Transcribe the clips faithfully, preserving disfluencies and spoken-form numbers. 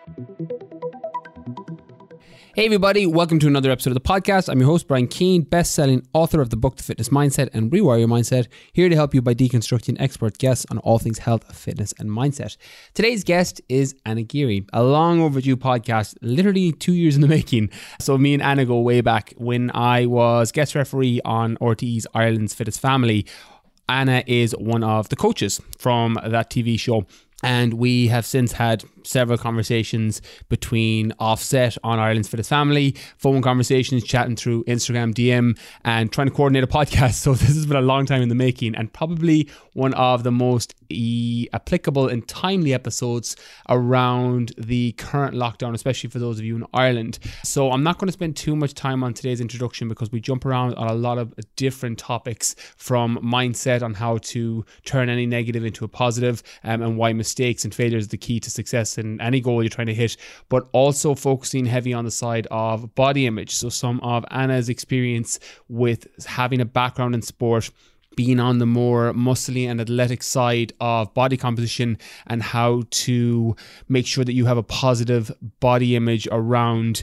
Hey everybody, welcome to another episode of the podcast. I'm your host, Brian Keane, best-selling author of the book, The Fitness Mindset and Rewire Your Mindset, here to help you by deconstructing expert guests on all things health, fitness, and mindset. Today's guest is Anna Geary, a long overdue podcast, literally two years in the making. So me and Anna go way back when I was guest referee on R T E's Ireland's Fittest Family. Anna is one of the coaches from that T V show. And we have since had several conversations between offset on Ireland's Fittest Family, phone conversations, chatting through Instagram D M, and trying to coordinate a podcast. So this has been a long time in the making, and probably one of the most e- applicable and timely episodes around the current lockdown, especially for those of you in Ireland. So I'm not going to spend too much time on today's introduction because we jump around on a lot of different topics, from mindset on how to turn any negative into a positive, um, and why mistakes and failures is the key to success in any goal you're trying to hit, but also focusing heavy on the side of body image. So some of Anna's experience with having a background in sport, being on the more muscly and athletic side of body composition, and how to make sure that you have a positive body image around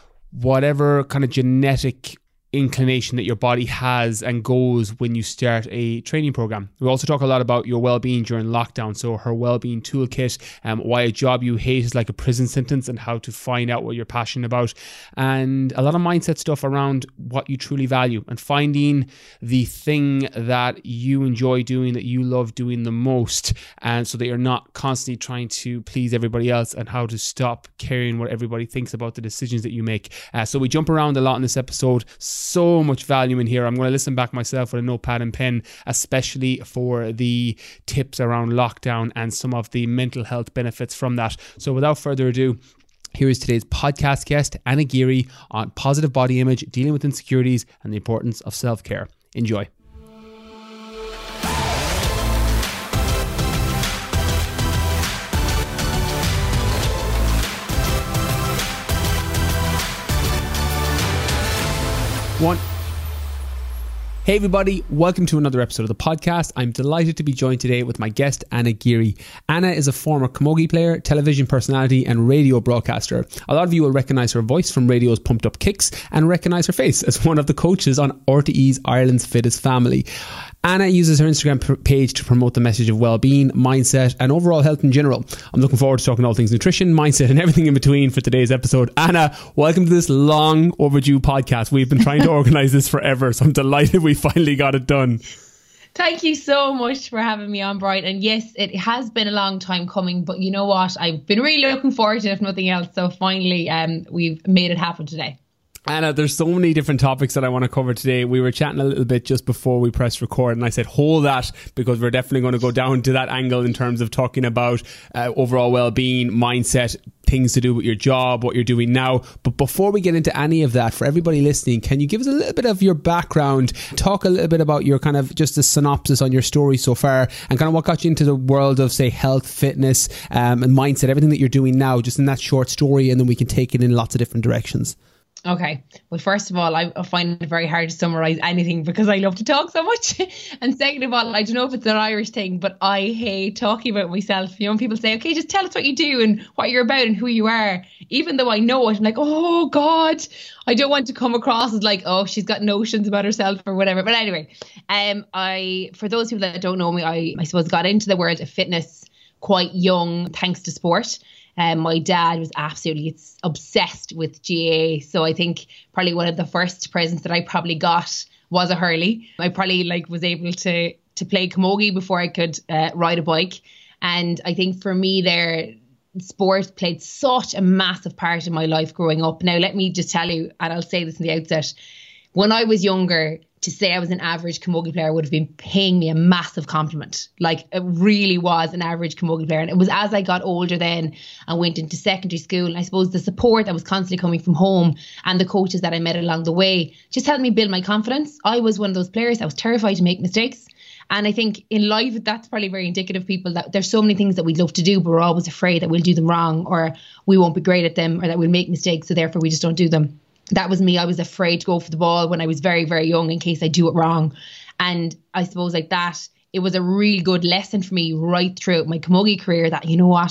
whatever kind of genetic inclination that your body has and goes when you start a training program. We also talk a lot about your well-being during lockdown, so her well-being toolkit, um, why a job you hate is like a prison sentence, and how to find out what you're passionate about, and a lot of mindset stuff around what you truly value and finding the thing that you enjoy doing, that you love doing the most, and so that you're not constantly trying to please everybody else, and how to stop caring what everybody thinks about the decisions that you make. Uh, so we jump around a lot in this episode. So much value in here. I'm going to listen back myself with a notepad and pen, especially for the tips around lockdown and some of the mental health benefits from that. So without further ado, here is today's podcast guest, Anna Geary, on positive body image, dealing with insecurities, and the importance of self-care. Enjoy. One. Hey everybody, welcome to another episode of the podcast. I'm delighted to be joined today with my guest, Anna Geary. Anna is a former camogie player, television personality, and radio broadcaster. A lot of you will recognise her voice from radio's Pumped Up Kicks, and recognise her face as one of the coaches on R T E's Ireland's Fittest Family. Anna uses her Instagram page to promote the message of well-being, mindset, and overall health in general. I'm looking forward to talking all things nutrition, mindset, and everything in between for today's episode. Anna, welcome to this long overdue podcast. We've been trying to organise this forever, so I'm delighted we finally got it done. Thank you so much for having me on, Brian. And yes, it has been a long time coming, but you know what? I've been really looking forward to it, if nothing else. So finally, um, we've made it happen today. Anna, there's so many different topics that I want to cover today. We were chatting a little bit just before we pressed record, and I said hold that, because we're definitely going to go down to that angle in terms of talking about uh, overall well-being, mindset, things to do with your job, what you're doing now. But before we get into any of that, for everybody listening, can you give us a little bit of your background, talk a little bit about your kind of just a synopsis on your story so far, and kind of what got you into the world of, say, health, fitness, um, and mindset, everything that you're doing now, just in that short story, and then we can take it in lots of different directions. Okay. Well, first of all, I find it very hard to summarise anything because I love to talk so much. And second of all, I don't know if it's an Irish thing, but I hate talking about myself. You know, when people say, okay, just tell us what you do and what you're about and who you are. Even though I know it, I'm like, oh God, I don't want to come across as like, oh, she's got notions about herself or whatever. But anyway, um, I, for those people that don't know me, I, I suppose got into the world of fitness quite young, thanks to sport. Um, my dad was absolutely obsessed with G A A. So I think probably one of the first presents that I probably got was a Hurley. I probably like was able to to play camogie before I could uh, ride a bike. And I think for me there, sport played such a massive part in my life growing up. Now, let me just tell you, and I'll say this in the outset, when I was younger, to say I was an average camogie player would have been paying me a massive compliment. Like, it really was an average camogie player. And it was as I got older then and went into secondary school, and I suppose the support that was constantly coming from home and the coaches that I met along the way just helped me build my confidence. I was one of those players that was terrified to make mistakes. And I think in life, that's probably very indicative of people, that there's so many things that we'd love to do, but we're always afraid that we'll do them wrong, or we won't be great at them, or that we'll make mistakes, so therefore we just don't do them. That was me. I was afraid to go for the ball when I was very, very young in case I do it wrong. And I suppose like that, it was a really good lesson for me right throughout my camogie career that, you know what,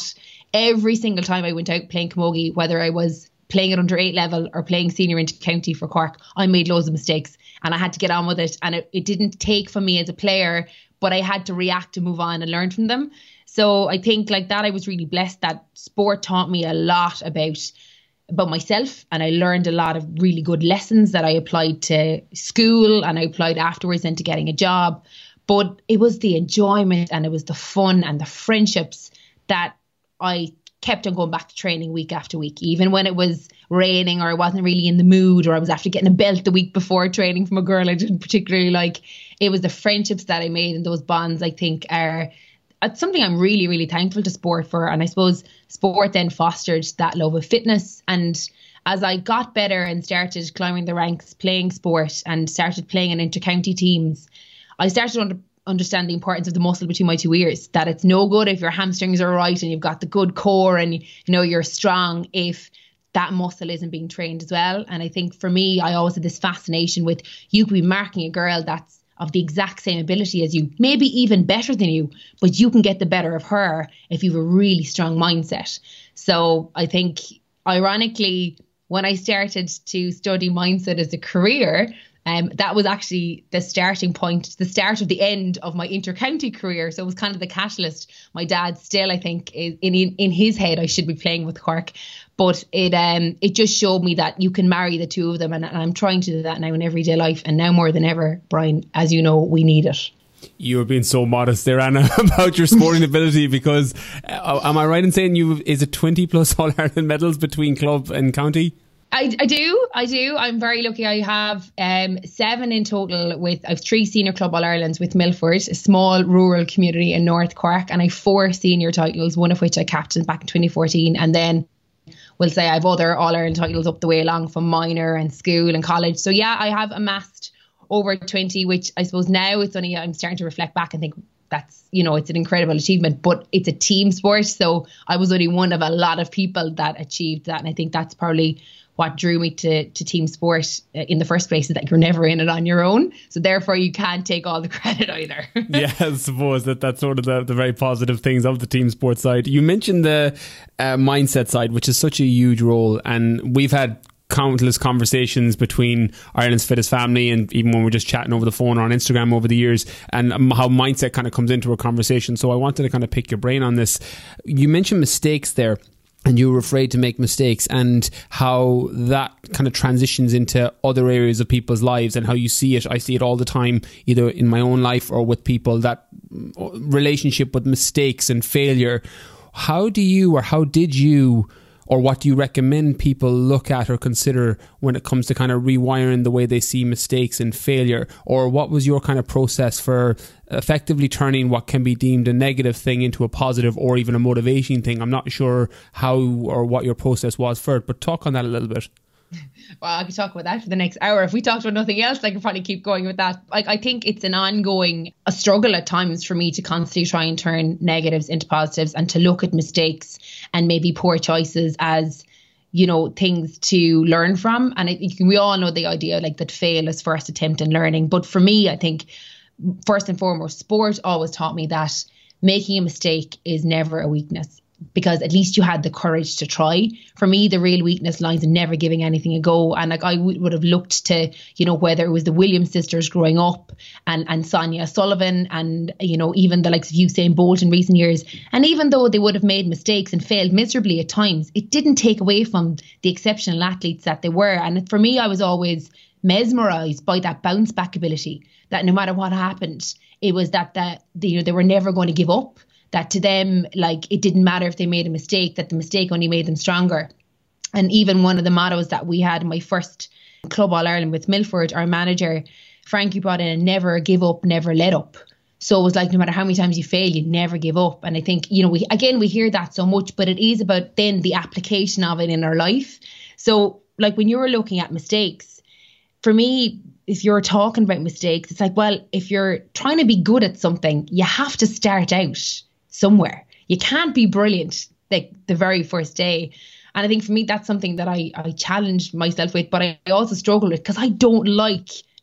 every single time I went out playing camogie, whether I was playing at under eight level or playing senior into county for Cork, I made loads of mistakes and I had to get on with it. And it, it didn't take from me as a player, but I had to react and move on and learn from them. So I think like that, I was really blessed that sport taught me a lot about about myself, and I learned a lot of really good lessons that I applied to school and I applied afterwards into getting a job. But it was the enjoyment and it was the fun and the friendships that I kept on going back to training week after week, even when it was raining or I wasn't really in the mood, or I was after getting a belt the week before training from a girl I didn't particularly like. It was the friendships that I made, and those bonds, I think, are it's something I'm really, really thankful to sport for. And I suppose sport then fostered that love of fitness. And as I got better and started climbing the ranks, playing sport and started playing in inter-county teams, I started to under, understand the importance of the muscle between my two ears, that it's no good if your hamstrings are right and you've got the good core and you know you're strong if that muscle isn't being trained as well. And I think for me, I always had this fascination with you could be marking a girl that's of the exact same ability as you, maybe even better than you, but you can get the better of her if you have a really strong mindset. So I think, ironically, when I started to study mindset as a career, um, that was actually the starting point, the start of the end of my inter-county career. So it was kind of the catalyst. My dad still, I think, is in in his head, I should be playing with Cork. But it um it just showed me that you can marry the two of them. And, and I'm trying to do that now in everyday life. And now more than ever, Brian, as you know, we need it. You were being so modest there, Anna, about your sporting ability, because uh, am I right in saying you is it twenty plus All-Ireland medals between club and county? I, I do, I do. I'm very lucky. I have um, seven in total. With I have three senior club All Irelands with Milford, a small rural community in North Cork, and I have four senior titles, one of which I captained back in twenty fourteen, and then we'll say I have other All Ireland titles up the way along from minor and school and college. So yeah, I have amassed over twenty, which I suppose now it's only I'm starting to reflect back and think that's, you know, it's an incredible achievement, but it's a team sport. So I was only one of a lot of people that achieved that, and I think that's probably what drew me to, to team sport in the first place, is that you're never in it on your own. So therefore you can't take all the credit either. Yeah, I suppose that that's sort of the, the very positive things of the team sport side. You mentioned the uh, mindset side, which is such a huge role. And we've had countless conversations between Ireland's Fittest Family, and even when we're just chatting over the phone or on Instagram over the years, and um, how mindset kind of comes into a conversation. So I wanted to kind of pick your brain on this. You mentioned mistakes there, and you were afraid to make mistakes, and how that kind of transitions into other areas of people's lives, and how you see it. I see it all the time, either in my own life or with people, that relationship with mistakes and failure. How do you, or how did you, or what do you recommend people look at or consider when it comes to kind of rewiring the way they see mistakes and failure? Or what was your kind of process for effectively turning what can be deemed a negative thing into a positive or even a motivating thing? I'm not sure how or what your process was for it, but talk on that a little bit. Well, I could talk about that for the next hour. If we talked about nothing else, I could probably keep going with that. Like, I think it's an ongoing a struggle at times for me to constantly try and turn negatives into positives, and to look at mistakes and maybe poor choices as, you know, things to learn from. And it, we all know the idea, like, that fail is first attempt in learning. But for me, I think first and foremost, sport always taught me that making a mistake is never a weakness, because at least you had the courage to try. For me, the real weakness lies in never giving anything a go. And like I w- would have looked to, you know, whether it was the Williams sisters growing up, and, and Sonia Sullivan, and, you know, even the likes of Usain Bolt in recent years. And even though they would have made mistakes and failed miserably at times, it didn't take away from the exceptional athletes that they were. And for me, I was always mesmerised by that bounce back ability, that no matter what happened, it was that, that you know, they were never going to give up. That to them, like, it didn't matter if they made a mistake, that the mistake only made them stronger. And even one of the mottos that we had in my first Club All Ireland with Milford, our manager, Frankie, brought in a never give up, never let up. So it was like, no matter how many times you fail, you never give up. And I think, you know, we again, we hear that so much, but it is about then the application of it in our life. So like when you're looking at mistakes, for me, if you're talking about mistakes, it's like, well, if you're trying to be good at something, you have to start out somewhere. You can't be brilliant like the very first day. And I think for me, that's something that I, I challenged myself with, but I also struggle with, because I don't like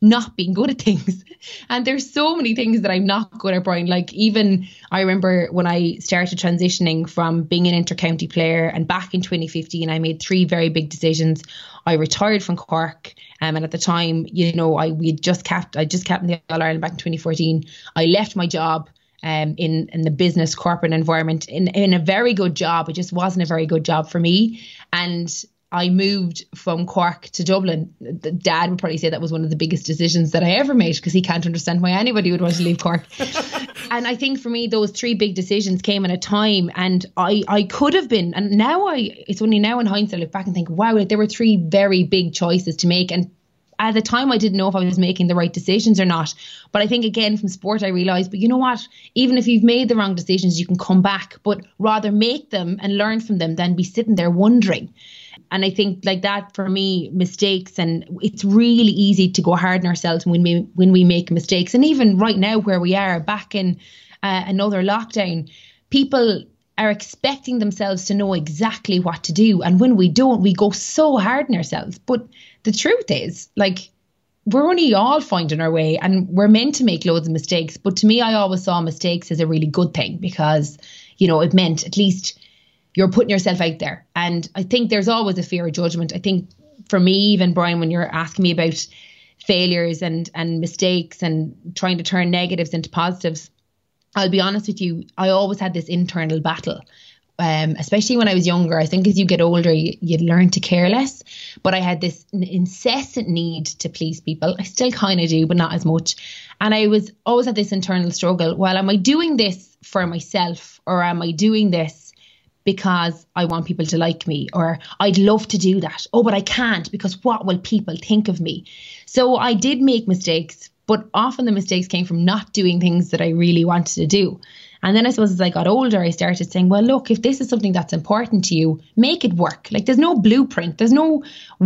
not being good at things. And there's so many things that I'm not good at, Brian. Like even I remember when I started transitioning from being an inter-county player, and back in twenty fifteen, I made three very big decisions. I retired from Cork, um, and at the time, you know, I we just capped, I just captained the All Ireland back in twenty fourteen. I left my job um, in in the business corporate environment in in a very good job. It just wasn't a very good job for me, and I moved from Cork to Dublin. Dad would probably say that was one of the biggest decisions that I ever made, because he can't understand why anybody would want to leave Cork. And I think for me, those three big decisions came at a time, and I, I could have been, and now I, it's only now in hindsight I look back and think, wow, there were three very big choices to make. And at the time, I didn't know if I was making the right decisions or not. But I think, again, from sport, I realised, but you know what? Even if you've made the wrong decisions, you can come back, but rather make them and learn from them than be sitting there wondering. And I think like that for me, mistakes, and it's really easy to go hard on ourselves when we when we make mistakes. And even right now where we are back in uh, another lockdown, people are expecting themselves to know exactly what to do. And when we don't, we go so hard on ourselves. But the truth is, like, we're only all finding our way, and we're meant to make loads of mistakes. But to me, I always saw mistakes as a really good thing, because, you know, it meant at least you're putting yourself out there. And I think there's always a fear of judgment. I think for me, even Brian, when you're asking me about failures and, and mistakes and trying to turn negatives into positives, I'll be honest with you, I always had this internal battle. Um, especially when I was younger. I think as you get older, you, you learn to care less. But I had this incessant need to please people. I still kind of do, but not as much. And I was always had this internal struggle. Well, am I doing this for myself, or am I doing this because I want people to like me, or I'd love to do that? Oh, but I can't, because what will people think of me? So I did make mistakes, but often the mistakes came from not doing things that I really wanted to do. And then I suppose as I got older, I started saying, well, look, if this is something that's important to you, make it work. Like, there's no blueprint. There's no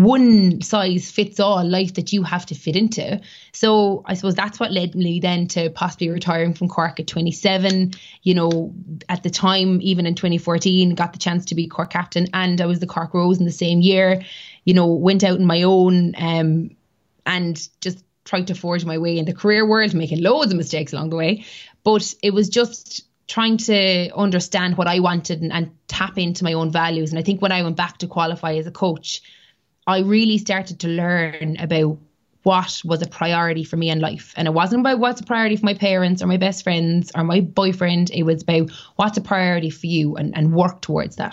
one size fits all life that you have to fit into. So I suppose that's what led me then to possibly retiring from Cork at twenty-seven. You know, at the time, even in twenty fourteen, got the chance to be Cork captain, and I was the Cork Rose in the same year. You know, went out on my own um, and just tried to forge my way in the career world, making loads of mistakes along the way. But it was just trying to understand what I wanted and, and tap into my own values. And I think when I went back to qualify as a coach, I really started to learn about what was a priority for me in life. And it wasn't about what's a priority for my parents or my best friends or my boyfriend. It was about what's a priority for you, and, and work towards that.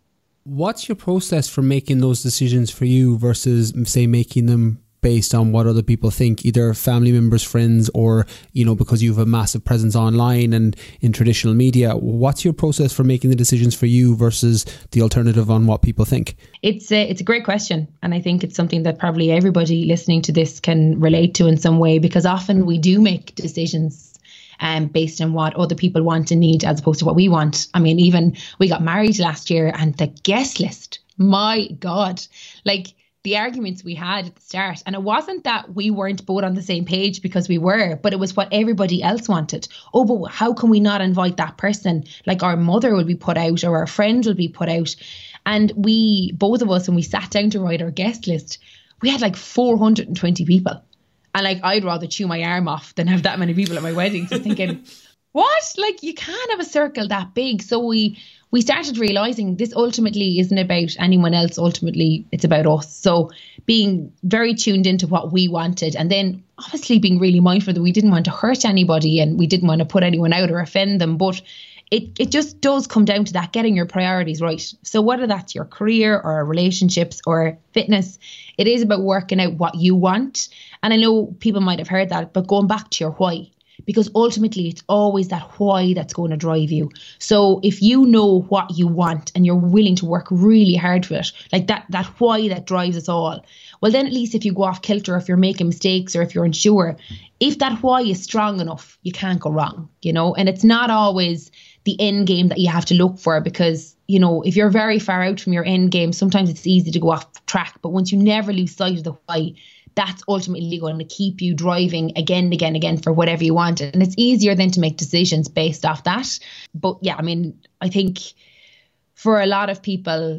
What's your process for making those decisions for you versus, say, making them based on what other people think, either family members, friends, or, you know, because you have a massive presence online and in traditional media? What's your process for making the decisions for you versus the alternative on what people think? It's a, it's a great question. And I think it's something that probably everybody listening to this can relate to in some way, because often we do make decisions um, based on what other people want and need as opposed to what we want. I mean, even we got married last year, and the guest list, my God, like, the arguments we had at the start. And it wasn't that we weren't both on the same page, because we were, but it was what everybody else wanted. Oh, but how can we not invite that person? Like, our mother will be put out, or our friends will be put out. And we, both of us, when we sat down to write our guest list, we had like four hundred twenty people. And like, I'd rather chew my arm off than have that many people at my wedding. So thinking, what? Like, you can't have a circle that big. So we we started realizing this ultimately isn't about anyone else. Ultimately, it's about us. So being very tuned into what we wanted, and then obviously being really mindful that we didn't want to hurt anybody and we didn't want to put anyone out or offend them. But it, it just does come down to that, getting your priorities right. So whether that's your career or relationships or fitness, it is about working out what you want. And I know people might have heard that, but going back to your why. Because ultimately, it's always that why that's going to drive you. So if you know what you want and you're willing to work really hard for it, like that that why that drives us all, well, then at least if you go off kilter, if you're making mistakes or if you're unsure, if that why is strong enough, you can't go wrong, you know. And it's not always the end game that you have to look for, because, you know, if you're very far out from your end game, sometimes it's easy to go off track. But once you never lose sight of the why, that's ultimately going to keep you driving again and again and again for whatever you want. And it's easier then to make decisions based off that. But yeah, I mean, I think for a lot of people,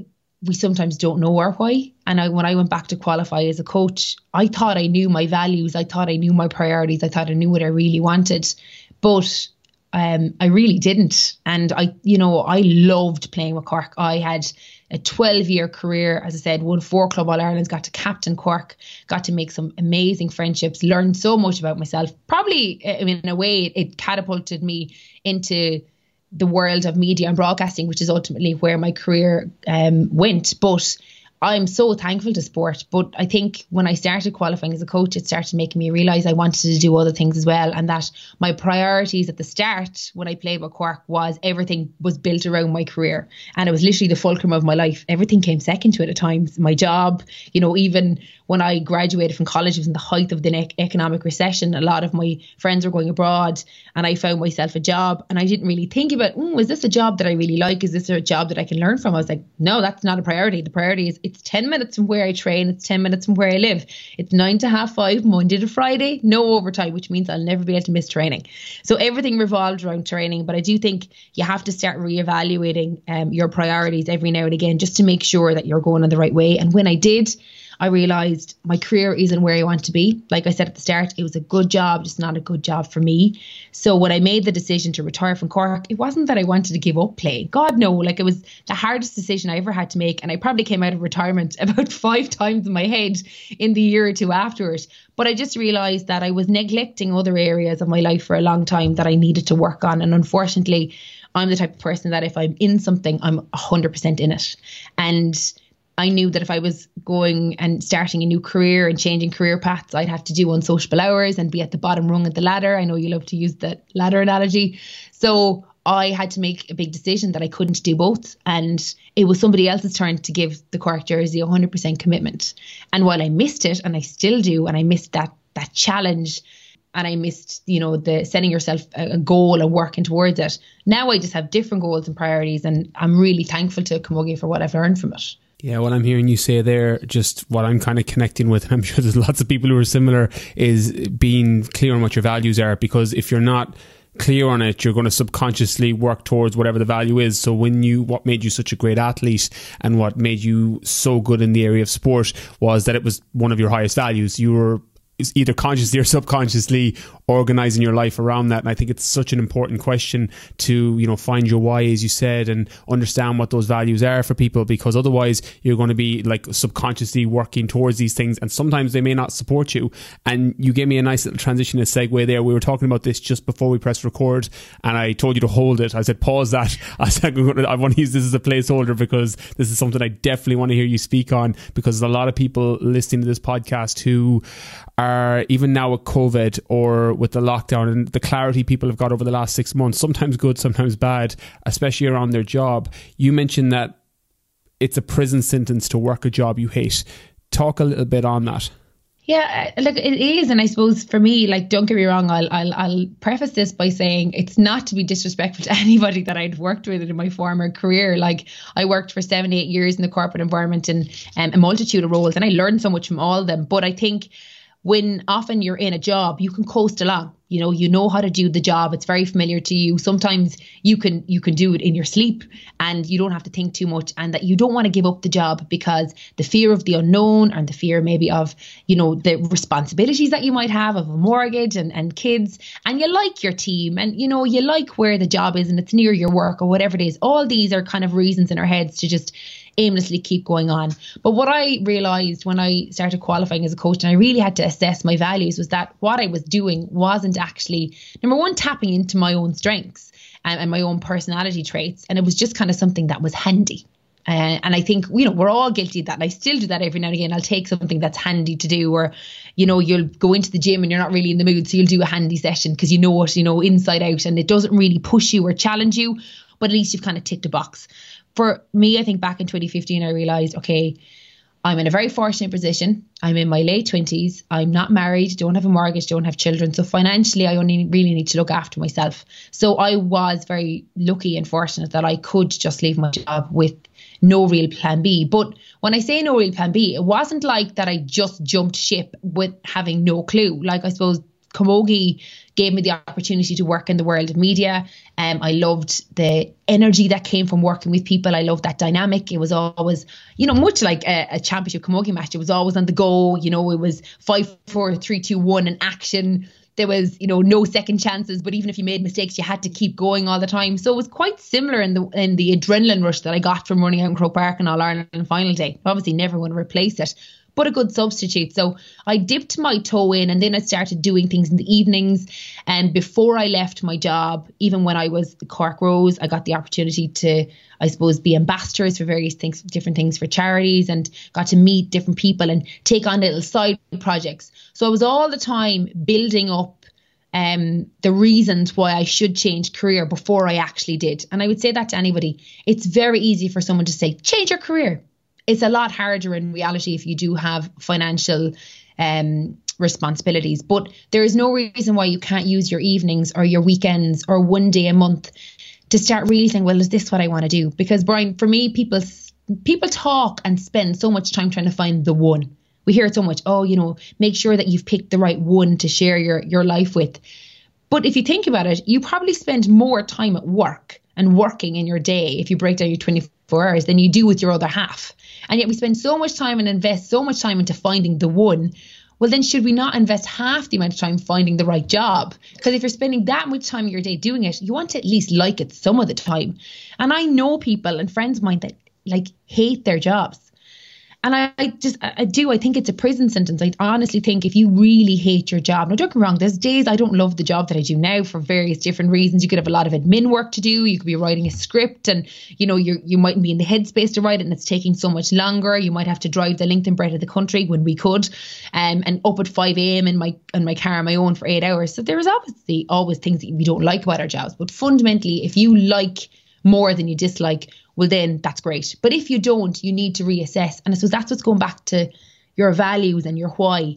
we sometimes don't know our why. And I, when I went back to qualify as a coach, I thought I knew my values. I thought I knew my priorities. I thought I knew what I really wanted. But um, I really didn't. And I, you know, I loved playing with Cork. I had a twelve year career, as I said, won four Club All Irelands, got to captain Cork, got to make some amazing friendships, learned so much about myself. Probably, I mean, in a way, it catapulted me into the world of media and broadcasting, which is ultimately where my career um, went. But I'm so thankful to sport. But I think when I started qualifying as a coach, it started making me realise I wanted to do other things as well. And that my priorities at the start when I played with Cork was everything was built around my career. And it was literally the fulcrum of my life. Everything came second to it at times. My job, you know, even when I graduated from college, it was in the height of the ne- economic recession. A lot of my friends were going abroad and I found myself a job. And I didn't really think about, mm, is this a job that I really like? Is this a job that I can learn from? I was like, no, that's not a priority. The priority is it's ten minutes from where I train. It's ten minutes from where I live. It's nine to half five, Monday to Friday, no overtime, which means I'll never be able to miss training. So everything revolved around training. But I do think you have to start reevaluating um, your priorities every now and again, just to make sure that you're going in the right way. And when I did, I realised my career isn't where I want to be. Like I said at the start, it was a good job, just not a good job for me. So when I made the decision to retire from Cork, it wasn't that I wanted to give up playing. God, no. Like, it was the hardest decision I ever had to make. And I probably came out of retirement about five times in my head in the year or two afterwards. But I just realised that I was neglecting other areas of my life for a long time that I needed to work on. And unfortunately, I'm the type of person that if I'm in something, I'm one hundred percent in it. And I knew that if I was going and starting a new career and changing career paths, I'd have to do unsociable hours and be at the bottom rung of the ladder. I know you love to use the ladder analogy. So I had to make a big decision that I couldn't do both. And it was somebody else's turn to give the Cork jersey one hundred percent commitment. And while I missed it, and I still do, and I missed that that challenge, and I missed, you know, the setting yourself a goal and working towards it. Now I just have different goals and priorities, and I'm really thankful to Camogie for what I've learned from it. Yeah, what I'm hearing you say there, just what I'm kind of connecting with, and I'm sure there's lots of people who are similar, is being clear on what your values are. Because if you're not clear on it, you're going to subconsciously work towards whatever the value is. So when you, what made you such a great athlete and what made you so good in the area of sport was that it was one of your highest values. You were either consciously or subconsciously organising your life around that. And I think it's such an important question to, you know, find your why, as you said, and understand what those values are for people, because otherwise you're going to be like subconsciously working towards these things and sometimes they may not support you. And you gave me a nice little transition, a segue there. We were talking about this just before we pressed record and I told you to hold it. I said, pause that. I said, I want to use this as a placeholder because this is something I definitely want to hear you speak on, because there's a lot of people listening to this podcast who are, even now with COVID or with the lockdown and the clarity people have got over the last six months, sometimes good, sometimes bad, especially around their job. You mentioned that it's a prison sentence to work a job you hate. Talk a little bit on that. Yeah, look, it is. And I suppose for me, like, don't get me wrong, I'll, I'll, I'll preface this by saying it's not to be disrespectful to anybody that I'd worked with in my former career. Like, I worked for seven, eight years in the corporate environment in um, a multitude of roles, and I learned so much from all of them. But I think when often you're in a job, you can coast along. You know, you know how to do the job. It's very familiar to you. Sometimes you can you can do it in your sleep and you don't have to think too much, and that you don't want to give up the job because the fear of the unknown and the fear maybe of, you know, the responsibilities that you might have of a mortgage and, and kids, and you like your team and, you know, you like where the job is and it's near your work or whatever it is. All these are kind of reasons in our heads to just aimlessly keep going on. But what I realized when I started qualifying as a coach and I really had to assess my values was that what I was doing wasn't actually, number one, tapping into my own strengths and, and my own personality traits. And it was just kind of something that was handy. Uh, and I think, you know, we're all guilty of that. And I still do that every now and again. I'll take something that's handy to do, or, you know, you'll go into the gym and you're not really in the mood. So you'll do a handy session because you know it, you know, inside out, and it doesn't really push you or challenge you, but at least you've kind of ticked a box. For me, I think back in twenty fifteen, I realised, okay, I'm in a very fortunate position. I'm in my late twenties. I'm not married, don't have a mortgage, don't have children. So financially, I only really need to look after myself. So I was very lucky and fortunate that I could just leave my job with no real plan B. But when I say no real plan B, it wasn't like that I just jumped ship with having no clue. Like, I suppose Camogie gave me the opportunity to work in the world of media. Um, I loved the energy that came from working with people. I loved that dynamic. It was always, you know, much like a, a championship camogie match. It was always on the go. You know, it was five, four, three, two, one in action. There was, you know, no second chances, but even if you made mistakes, you had to keep going all the time. So it was quite similar in the in the adrenaline rush that I got from running out in Croke Park on All Ireland final day. Obviously, never want to replace it, but a good substitute. So I dipped my toe in, and then I started doing things in the evenings. And before I left my job, even when I was Cork Rose, I got the opportunity to, I suppose, be ambassadors for various things, different things for charities, and got to meet different people and take on little side projects. So I was all the time building up um, the reasons why I should change career before I actually did. And I would say that to anybody. It's very easy for someone to say, change your career. It's a lot harder in reality if you do have financial um, responsibilities. But there is no reason why you can't use your evenings or your weekends or one day a month to start really saying, well, is this what I want to do? Because, Brian, for me, people people talk and spend so much time trying to find the one. We hear it so much. Oh, you know, make sure that you've picked the right one to share your, your life with. But if you think about it, you probably spend more time at work and working in your day, if you break down your twenty-four hours, than you do with your other half. And yet we spend so much time and invest so much time into finding the one. Well, then should we not invest half the amount of time finding the right job? Because if you're spending that much time in your day doing it, you want to at least like it some of the time. And I know people and friends of mine that like hate their jobs. And I, I just, I do, I think it's a prison sentence. I honestly think if you really hate your job, now don't get me wrong, there's days I don't love the job that I do now for various different reasons. You could have a lot of admin work to do. You could be writing a script and, you know, you you mightn't be in the headspace to write it and it's taking so much longer. You might have to drive the length and breadth of the country when we could, um, and up at five a.m. in my in my car on my own for eight hours. So there is obviously always things that we don't like about our jobs. But fundamentally, if you like more than you dislike, well, then that's great. But if you don't, you need to reassess. And I suppose that's what's going back to your values and your why.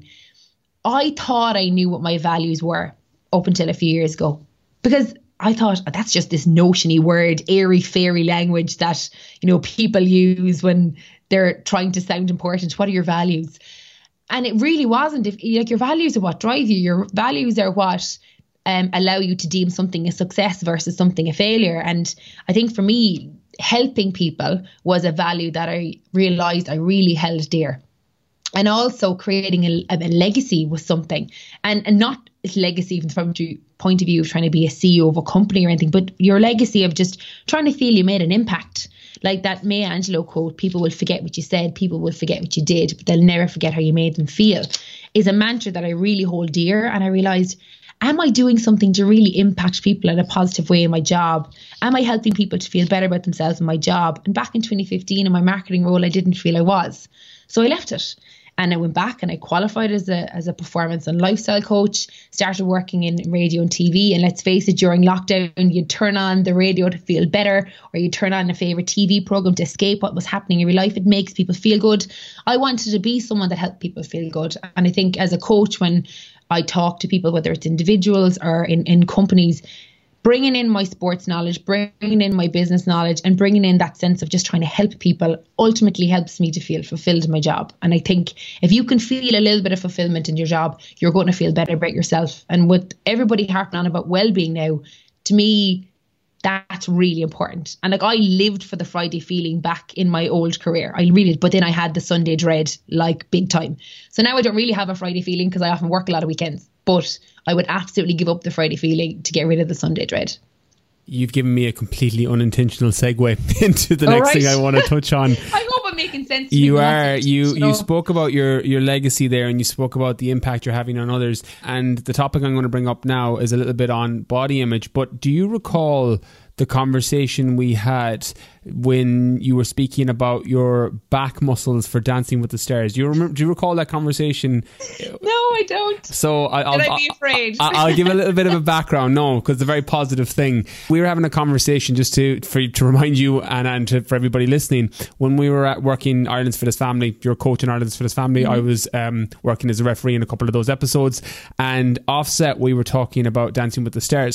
I thought I knew what my values were up until a few years ago, because I thought oh, that's just this notiony word, airy fairy language that, you know, people use when they're trying to sound important. What are your values? And it really wasn't. If like your values are what drive you, your values are what um, allow you to deem something a success versus something a failure. And I think for me, helping people was a value that I realised I really held dear. And also creating a, a legacy was something. And, and not legacy from the point of view of trying to be a C E O of a company or anything, but your legacy of just trying to feel you made an impact. Like that Maya Angelou quote, people will forget what you said, people will forget what you did, but they'll never forget how you made them feel, is a mantra that I really hold dear. And I realised, am I doing something to really impact people in a positive way in my job? Am I helping people to feel better about themselves in my job? And back in twenty fifteen, in my marketing role, I didn't feel I was. So I left it. And I went back and I qualified as a as a performance and lifestyle coach, started working in radio and T V. And let's face it, during lockdown, you'd turn on the radio to feel better, or you'd turn on a favourite T V programme to escape what was happening in your life. It makes people feel good. I wanted to be someone that helped people feel good. And I think as a coach, when I talk to people, whether it's individuals or in, in companies, bringing in my sports knowledge, bringing in my business knowledge, and bringing in that sense of just trying to help people ultimately helps me to feel fulfilled in my job. And I think if you can feel a little bit of fulfillment in your job, you're going to feel better about yourself. And with everybody harping on about well-being now, to me, that's really important. And like I lived for the Friday feeling back in my old career. I really, but then I had the Sunday dread like big time. So now I don't really have a Friday feeling because I often work a lot of weekends. But I would absolutely give up the Friday feeling to get rid of the Sunday dread. You've given me a completely unintentional segue into the All next right. thing I want to touch on. I hope I'm making sense to You people. are. You So- you spoke about your, your legacy there, and you spoke about the impact you're having on others. And the topic I'm going to bring up now is a little bit on body image. But do you recall the conversation we had when you were speaking about your back muscles for Dancing with the Stars? Do you remember? Do you recall that conversation? No, I don't. So I, I'll, Should I be afraid? I, I'll give a little bit of a background. No, because it's a very positive thing. We were having a conversation just to for to remind you and, and to, for everybody listening. When we were at working Ireland's Fittest Family, your coach in Ireland's Fittest Family, mm-hmm. I was um, working as a referee in a couple of those episodes. And offset, we were talking about Dancing with the Stars.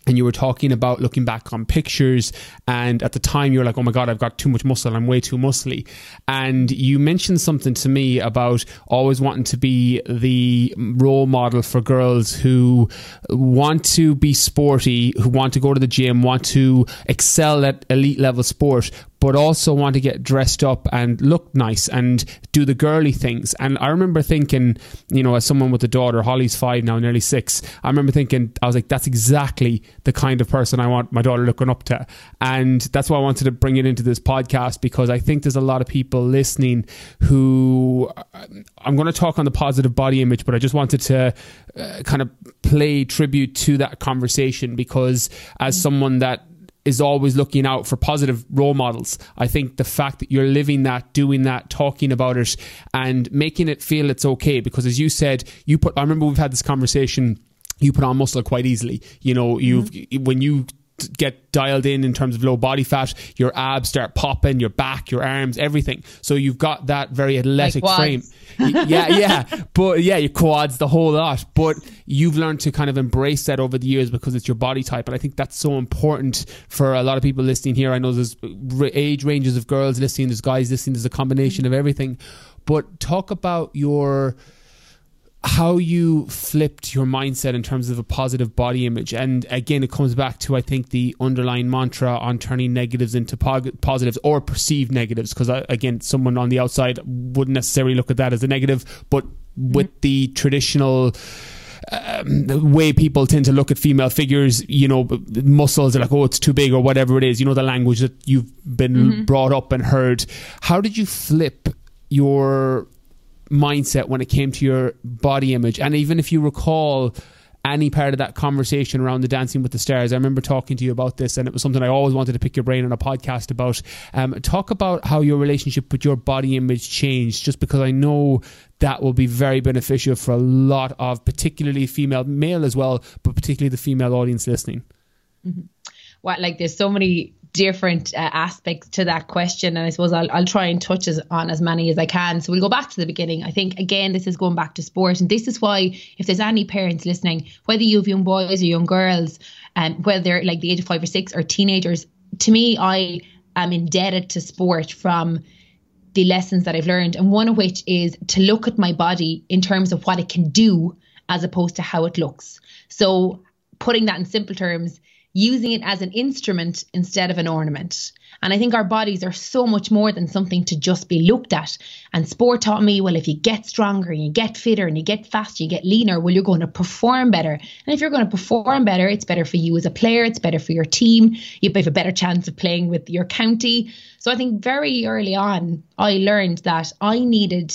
and you were talking about looking back on pictures, and at the time you were like, oh my God, I've got too much muscle, I'm way too muscly. And you mentioned something to me about always wanting to be the role model for girls who want to be sporty, who want to go to the gym, want to excel at elite level sport, but also want to get dressed up and look nice and do the girly things. And I remember thinking, you know, as someone with a daughter, Holly's five now, nearly six, I remember thinking, I was like, that's exactly the kind of person I want my daughter looking up to. And that's why I wanted to bring it into this podcast, because I think there's a lot of people listening who, I'm going to talk on the positive body image, but I just wanted to uh, kind of play tribute to that conversation, because as someone that is always looking out for positive role models, I think the fact that you're living that, doing that, talking about it and making it feel it's okay, because as you said, you put, I remember we've had this conversation, you put on muscle quite easily. You know, you've, mm-hmm. when you get dialed in in terms of low body fat, your abs start popping, your back, your arms, everything. So you've got that very athletic like frame. Yeah, yeah. But yeah, your quads, the whole lot. But you've learned to kind of embrace that over the years because it's your body type. And I think that's so important for a lot of people listening here. I know there's age ranges of girls listening, there's guys listening, there's a combination of everything. But talk about your... how you flipped your mindset in terms of a positive body image. And again, it comes back to, I think, the underlying mantra on turning negatives into pog- positives or perceived negatives, because again, someone on the outside wouldn't necessarily look at that as a negative, but with mm-hmm. the traditional um, the way people tend to look at female figures, you know, muscles are like, oh, it's too big or whatever it is, you know, the language that you've been mm-hmm. brought up and heard. How did you flip your mindset when it came to your body image? And even if you recall any part of that conversation around the Dancing with the Stars, I remember talking to you about this, and it was something I always wanted to pick your brain on a podcast about. Um, talk about how your relationship with your body image changed, just because I know that will be very beneficial for a lot of, particularly female, male as well, but particularly the female audience listening. Mm-hmm. Well, like there's so many different uh, aspects to that question, and I suppose I'll, I'll try and touch as, on as many as I can. So we'll go back to the beginning. I think again this is going back to sport, and this is why if there's any parents listening, whether you have young boys or young girls, and um, whether they're like the age of five or six or teenagers, to me I am indebted to sport from the lessons that I've learned, and one of which is to look at my body in terms of what it can do as opposed to how it looks. So putting that in simple terms, using it as an instrument instead of an ornament. And I think our bodies are so much more than something to just be looked at. And sport taught me, well, if you get stronger and you get fitter and you get faster, you get leaner, well, you're going to perform better. And if you're going to perform better, it's better for you as a player, it's better for your team, you have a better chance of playing with your county. So I think very early on, I learned that I needed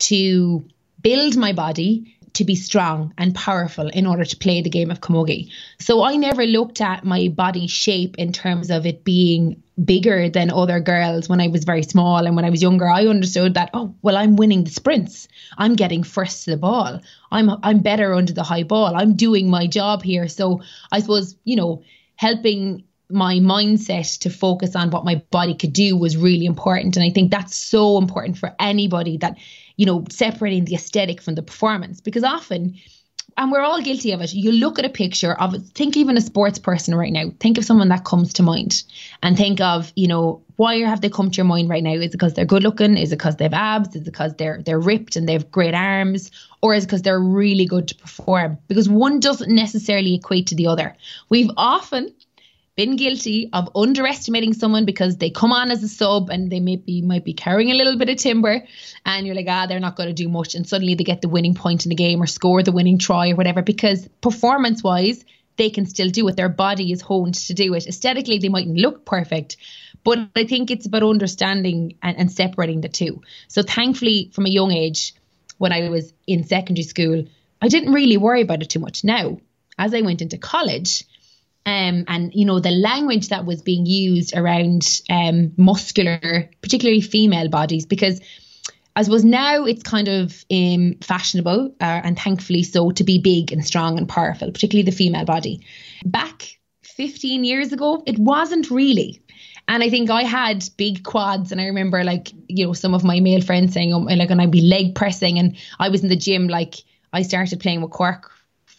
to build my body to be strong and powerful in order to play the game of camogie. So I never looked at my body shape in terms of it being bigger than other girls when I was very small. And when I was younger, I understood that, oh, well, I'm winning the sprints. I'm getting first to the ball. I'm I'm better under the high ball. I'm doing my job here. So I suppose, you know, helping my mindset to focus on what my body could do was really important. And I think that's so important for anybody, that, you know, separating the aesthetic from the performance, because often, and we're all guilty of it, you look at a picture of, think even a sports person right now, think of someone that comes to mind and think of, you know, why have they come to your mind right now? Is it because they're good looking? Is it because they have abs? Is it because they're they're ripped and they have great arms? Or is it because they're really good to perform? Because one doesn't necessarily equate to the other. We've often been guilty of underestimating someone because they come on as a sub and they maybe might be carrying a little bit of timber, and you're like, ah, they're not going to do much, and suddenly they get the winning point in the game or score the winning try or whatever, because performance wise they can still do it. Their body is honed to do it. Aesthetically they mightn't look perfect, but I think it's about understanding and, and separating the two. So thankfully from a young age, when I was in secondary school, I didn't really worry about it too much. Now as I went into college, Um, and, you know, the language that was being used around um, muscular, particularly female bodies, because I suppose now it's kind of um, fashionable uh, and thankfully so to be big and strong and powerful, particularly the female body. Back fifteen years ago, it wasn't really. And I think I had big quads, and I remember, like, you know, some of my male friends saying, oh, like, and I'd be leg pressing, and I was in the gym, like I started playing with cork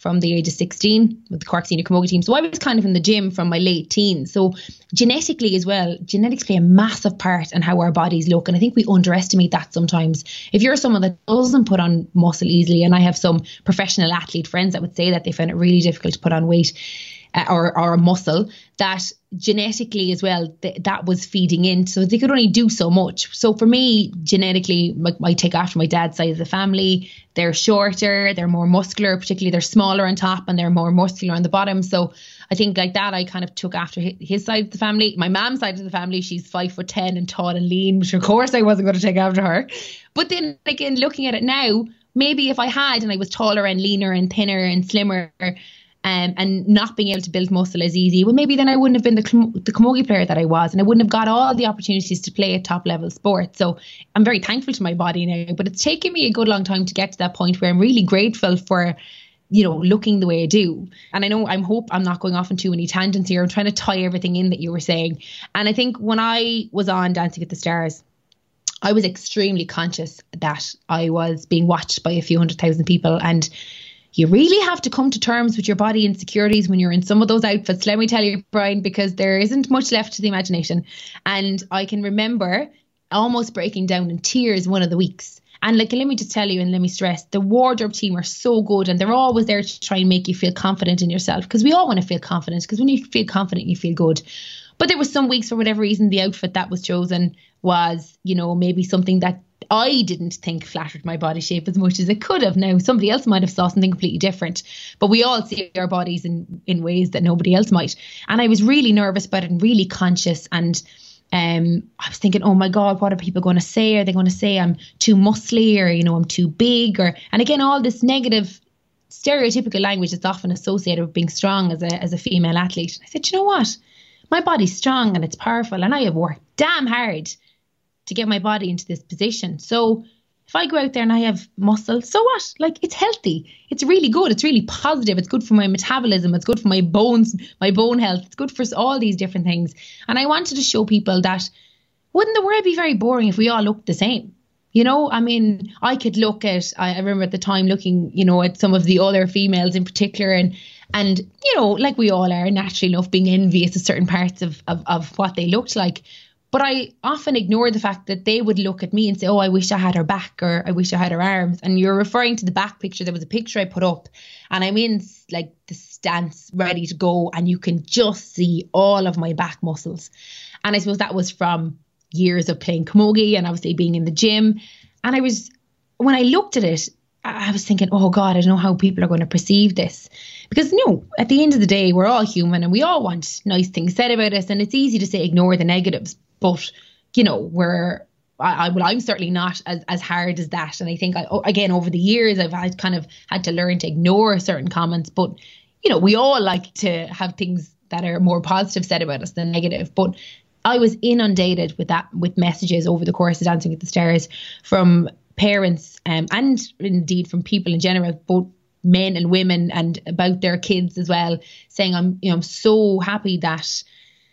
from the age of sixteen with the Cork Senior Camogie team. So I was kind of in the gym from my late teens. So genetically as well, genetics play a massive part in how our bodies look. And I think we underestimate that sometimes. If you're someone that doesn't put on muscle easily, and I have some professional athlete friends that would say that they find it really difficult to put on weight uh, or, or muscle, that genetically as well, th- that was feeding in. So they could only do so much. So for me, genetically, like, I take after my dad's side of the family. They're shorter, they're more muscular, particularly they're smaller on top and they're more muscular on the bottom. So I think like that, I kind of took after his, his side of the family. My mom's side of the family, she's five foot ten and tall and lean, which of course I wasn't going to take after her. But then again, looking at it now, maybe if I had and I was taller and leaner and thinner and slimmer, Um, and not being able to build muscle as easy, well, maybe then I wouldn't have been the, the camogie player that I was, and I wouldn't have got all the opportunities to play at top level sport. So I'm very thankful to my body now, but it's taken me a good long time to get to that point where I'm really grateful for, you know, looking the way I do. And I know I'm hope I'm not going off on too many tangents here. I'm trying to tie everything in that you were saying. And I think when I was on Dancing with the Stars, I was extremely conscious that I was being watched by a few hundred thousand people, and you really have to come to terms with your body insecurities when you're in some of those outfits, let me tell you, Brian, because there isn't much left to the imagination. And I can remember almost breaking down in tears one of the weeks. And like, let me just tell you and let me stress, the wardrobe team are so good, and they're always there to try and make you feel confident in yourself, because we all want to feel confident, because when you feel confident, you feel good. But there was some weeks, for whatever reason, the outfit that was chosen was, you know, maybe something that I didn't think flattered my body shape as much as it could have. Now, somebody else might have saw something completely different, but we all see our bodies in, in ways that nobody else might. And I was really nervous about it and really conscious. And um, I was thinking, oh my God, what are people going to say? Are they going to say I'm too muscly, or, you know, I'm too big? Or, and again, all this negative stereotypical language that's often associated with being strong as a, as a female athlete. I said, you know what? My body's strong and it's powerful, and I have worked damn hard to get my body into this position. So if I go out there and I have muscle, so what? Like, it's healthy. It's really good. It's really positive. It's good for my metabolism. It's good for my bones, my bone health. It's good for all these different things. And I wanted to show people that wouldn't the world be very boring if we all looked the same? You know, I mean, I could look at, I remember at the time looking, you know, at some of the other females in particular, and, and, you know, like we all are naturally enough being envious of certain parts of, of, of what they looked like. But I often ignore the fact that they would look at me and say, oh, I wish I had her back, or I wish I had her arms. And you're referring to the back picture. There was a picture I put up, and I'm in like the stance ready to go, and you can just see all of my back muscles. And I suppose that was from years of playing camogie and obviously being in the gym. And I was, when I looked at it, I was thinking, oh God, I don't know how people are going to perceive this. Because, you know, at the end of the day, we're all human and we all want nice things said about us. And it's easy to say ignore the negatives. But, you know, we're, I, I well, I'm certainly not as, as hard as that. And I think, I, again, over the years, I've had kind of had to learn to ignore certain comments. But, you know, we all like to have things that are more positive said about us than negative. But I was inundated with that, with messages over the course of Dancing with the Stars from parents um, and indeed from people in general, both men and women, and about their kids as well, saying, I'm, you know, I'm so happy that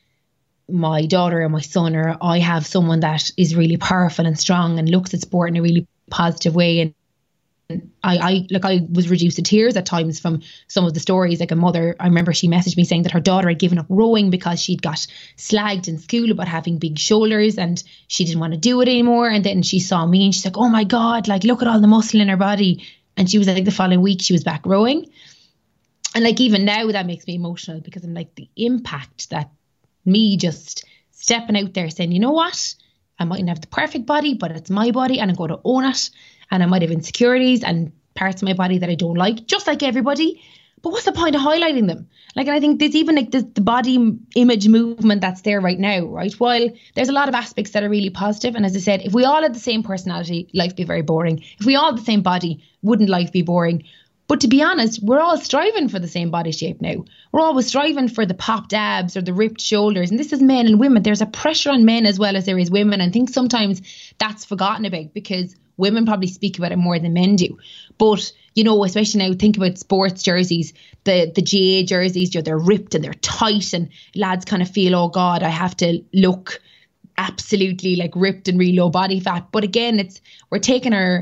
my daughter and my son, or I have someone that is really powerful and strong and looks at sport in a really positive way. And I, I like I was reduced to tears at times from some of the stories. Like a mother, I remember she messaged me saying that her daughter had given up rowing because she'd got slagged in school about having big shoulders, and she didn't want to do it anymore. And then she saw me and she's like, oh my God, like look at all the muscle in her body. And she was like, the following week she was back rowing. And like even now that makes me emotional, because I'm like, the impact that me just stepping out there saying, you know what, I mightn't have the perfect body, but it's my body and I'm going to own it. And I might have insecurities and parts of my body that I don't like, just like everybody. But what's the point of highlighting them? Like, and I think there's even like the, the body image movement that's there right now, right? While there's a lot of aspects that are really positive. And as I said, if we all had the same personality, life would be very boring. If we all had the same body, wouldn't life be boring? But to be honest, we're all striving for the same body shape now. We're always striving for the popped abs or the ripped shoulders. And this is men and women. There's a pressure on men as well as there is women. And I think sometimes that's forgotten about, because women probably speak about it more than men do. But, you know, especially now, think about sports jerseys, the the G A A jerseys, you know, they're ripped and they're tight, and lads kind of feel, oh God, I have to look absolutely like ripped and really low body fat. But again, it's we're taking our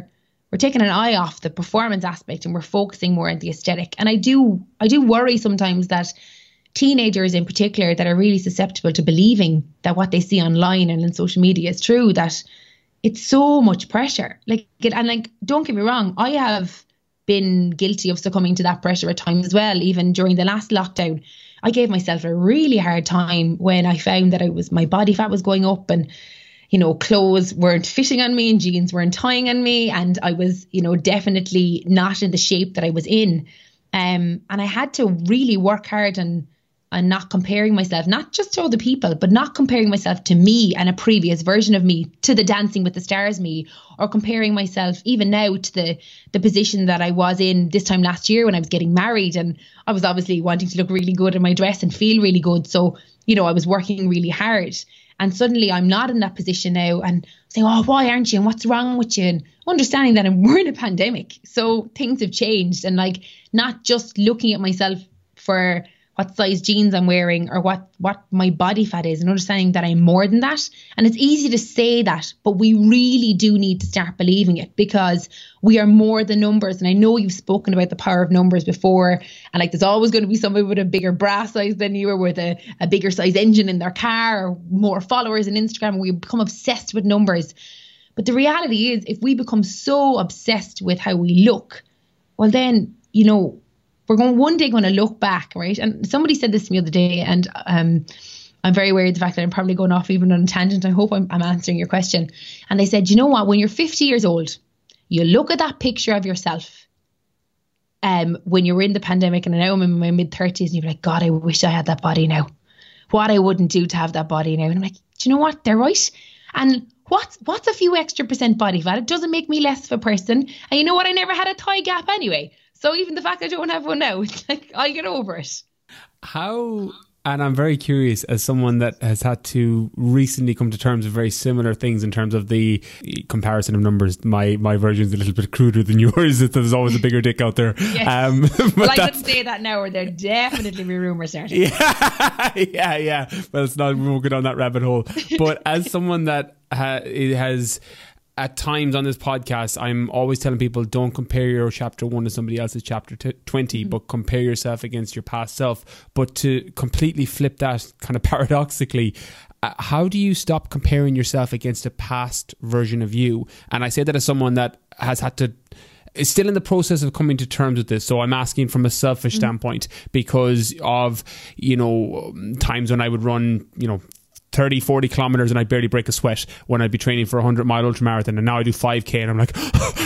we're taking an eye off the performance aspect and we're focusing more on the aesthetic. And I do, I do worry sometimes that teenagers in particular that are really susceptible to believing that what they see online and in social media is true, that it's so much pressure. Like, it, and like, don't get me wrong, I have been guilty of succumbing to that pressure at times as well. Even during the last lockdown, I gave myself a really hard time when I found that I was, my body fat was going up and, you know, clothes weren't fitting on me and jeans weren't tying on me. And I was, you know, definitely not in the shape that I was in. Um, and I had to really work hard and and not comparing myself, not just to other people, but not comparing myself to me and a previous version of me, to the Dancing with the Stars me, or comparing myself even now to the the position that I was in this time last year when I was getting married. And I was obviously wanting to look really good in my dress and feel really good. So, you know, I was working really hard. And suddenly I'm not in that position now and saying, oh, why aren't you? And what's wrong with you? And understanding that I'm, we're in a pandemic. So things have changed. And like, not just looking at myself for what size jeans I'm wearing or what, what my body fat is, and understanding that I'm more than that. And it's easy to say that, but we really do need to start believing it, because we are more than numbers. And I know you've spoken about the power of numbers before, and like there's always going to be somebody with a bigger bra size than you, or with a, a bigger size engine in their car, or more followers on Instagram, and we become obsessed with numbers. But the reality is, if we become so obsessed with how we look, well then, you know, we're going one day going to look back, right? And somebody said this to me the other day, and um, I'm very aware of the fact that I'm probably going off even on a tangent. I hope I'm, I'm answering your question. And they said, you know what? When you're fifty years old, you look at that picture of yourself um, when you were in the pandemic, and now I'm in my mid thirties, and you're like, God, I wish I had that body now. What I wouldn't do to have that body now. And I'm like, do you know what? They're right. And what's what's a few extra percent body fat? It doesn't make me less of a person. And you know what? I never had a thigh gap anyway. So even the fact I don't have one now, it's like, I get over it. How, and I'm very curious, as someone that has had to recently come to terms with very similar things in terms of the comparison of numbers. My my version's a little bit cruder than yours. There's always a bigger dick out there. Yes. Um, well, I couldn't say that now, or there'd definitely be rumours starting. Yeah, yeah, yeah. Well, it's not, we won't go down that rabbit hole. But as someone that ha- has... at times on this podcast, I'm always telling people, don't compare your chapter one to somebody else's chapter t- twenty, mm-hmm. but compare yourself against your past self. But to completely flip that kind of paradoxically, uh, how do you stop comparing yourself against a past version of you? And I say that as someone that has had to, is still in the process of coming to terms with this. So I'm asking from a selfish mm-hmm. standpoint, because of, you know, times when I would run, you know, thirty, forty kilometers and I barely break a sweat when I'd be training for a hundred mile ultramarathon, and now I do five K and I'm like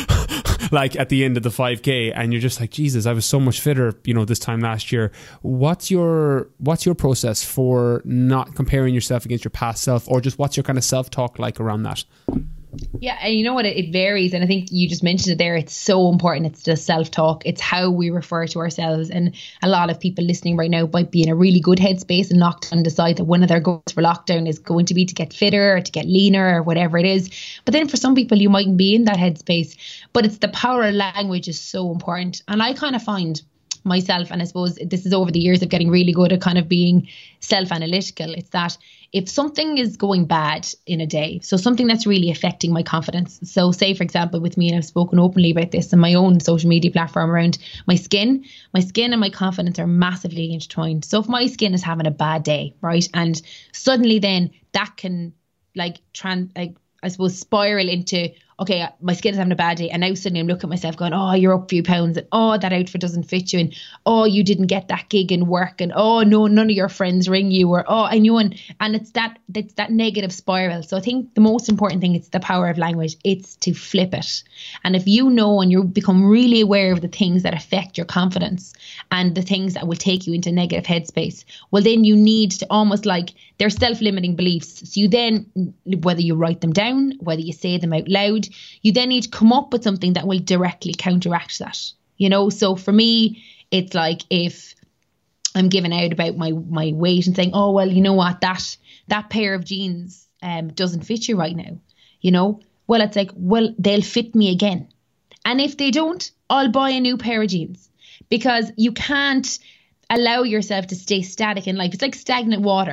like at the end of the five K, and you're just like, Jesus, I was so much fitter, you know, this time last year. What's your what's your process for not comparing yourself against your past self, or just what's your kind of self-talk like around that? Yeah, and you know what, it, it varies, and I think you just mentioned it there. It's so important. It's the self-talk. It's how we refer to ourselves, and a lot of people listening right now might be in a really good headspace and lockdown and decide that one of their goals for lockdown is going to be to get fitter or to get leaner or whatever it is. But then for some people, you mightn't be in that headspace. But it's the power of language is so important, and I kind of find myself, and I suppose this is over the years of getting really good at kind of being self-analytical, it's that if something is going bad in a day, so something that's really affecting my confidence, so say for example with me, and I've spoken openly about this on my own social media platform around my skin, my skin and my confidence are massively intertwined. So if my skin is having a bad day, right, and suddenly then that can like trans like I suppose spiral into, okay, my skin is having a bad day, and now suddenly I'm looking at myself going, oh, you're up a few pounds, and oh, that outfit doesn't fit you, and oh, you didn't get that gig in work, and oh no, none of your friends ring you, or oh, I knew, and and it's that it's that negative spiral. So I think the most important thing is the power of language. It's to flip it. And if you know and you become really aware of the things that affect your confidence and the things that will take you into negative headspace, well then you need to almost like, they're self-limiting beliefs. So you then, whether you write them down, whether you say them out loud, you then need to come up with something that will directly counteract that, you know? So for me, it's like if I'm giving out about my, my weight and saying, oh, well, you know what, that, that pair of jeans um, doesn't fit you right now, you know? Well, it's like, well, they'll fit me again. And if they don't, I'll buy a new pair of jeans, because you can't allow yourself to stay static in life. It's like stagnant water.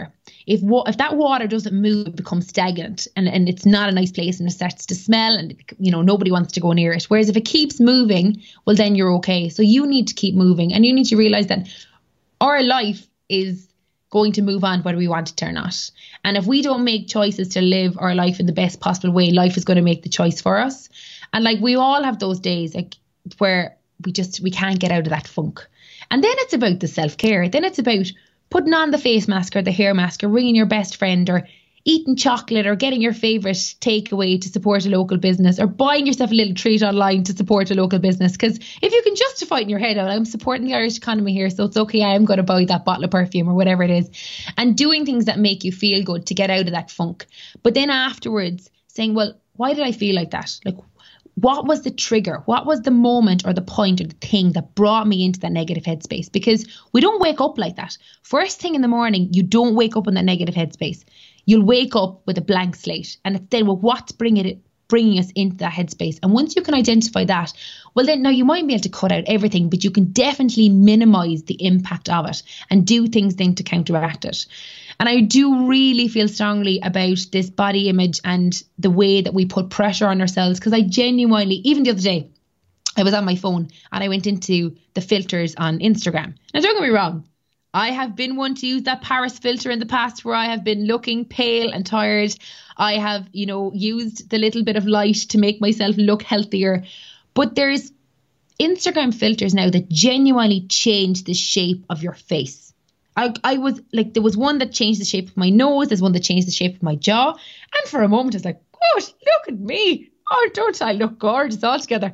if wa- if that water doesn't move, it becomes stagnant and, and it's not a nice place and it starts to smell and, you know, nobody wants to go near it. Whereas if it keeps moving, well, then you're okay. So you need to keep moving and you need to realize that our life is going to move on whether we want it or not. And if we don't make choices to live our life in the best possible way, life is going to make the choice for us. And like we all have those days like where we just, we can't get out of that funk. And then it's about the self-care. Then it's about putting on the face mask or the hair mask or ringing your best friend or eating chocolate or getting your favourite takeaway to support a local business or buying yourself a little treat online to support a local business. Because if you can justify it in your head, I'm supporting the Irish economy here, so it's okay, I'm going to buy that bottle of perfume or whatever it is. And doing things that make you feel good to get out of that funk. But then afterwards saying, well, why did I feel like that? Like, what was the trigger? What was the moment or the point or the thing that brought me into that negative headspace? Because we don't wake up like that. First thing in the morning, you don't wake up in that negative headspace. You'll wake up with a blank slate. And it's then, well, what's bringing it, bringing us into that headspace? And once you can identify that, well, then now you might be able to cut out everything, but you can definitely minimize the impact of it and do things then to counteract it. And I do really feel strongly about this body image and the way that we put pressure on ourselves. Because I genuinely, even the other day, I was on my phone and I went into the filters on Instagram. Now, don't get me wrong. I have been one to use that Paris filter in the past where I have been looking pale and tired. I have, you know, used the little bit of light to make myself look healthier. But there's Instagram filters now that genuinely change the shape of your face. I, I was like, there was one that changed the shape of my nose. There's one that changed the shape of my jaw. And for a moment, I was like, gosh, look at me. Oh, don't I look gorgeous altogether?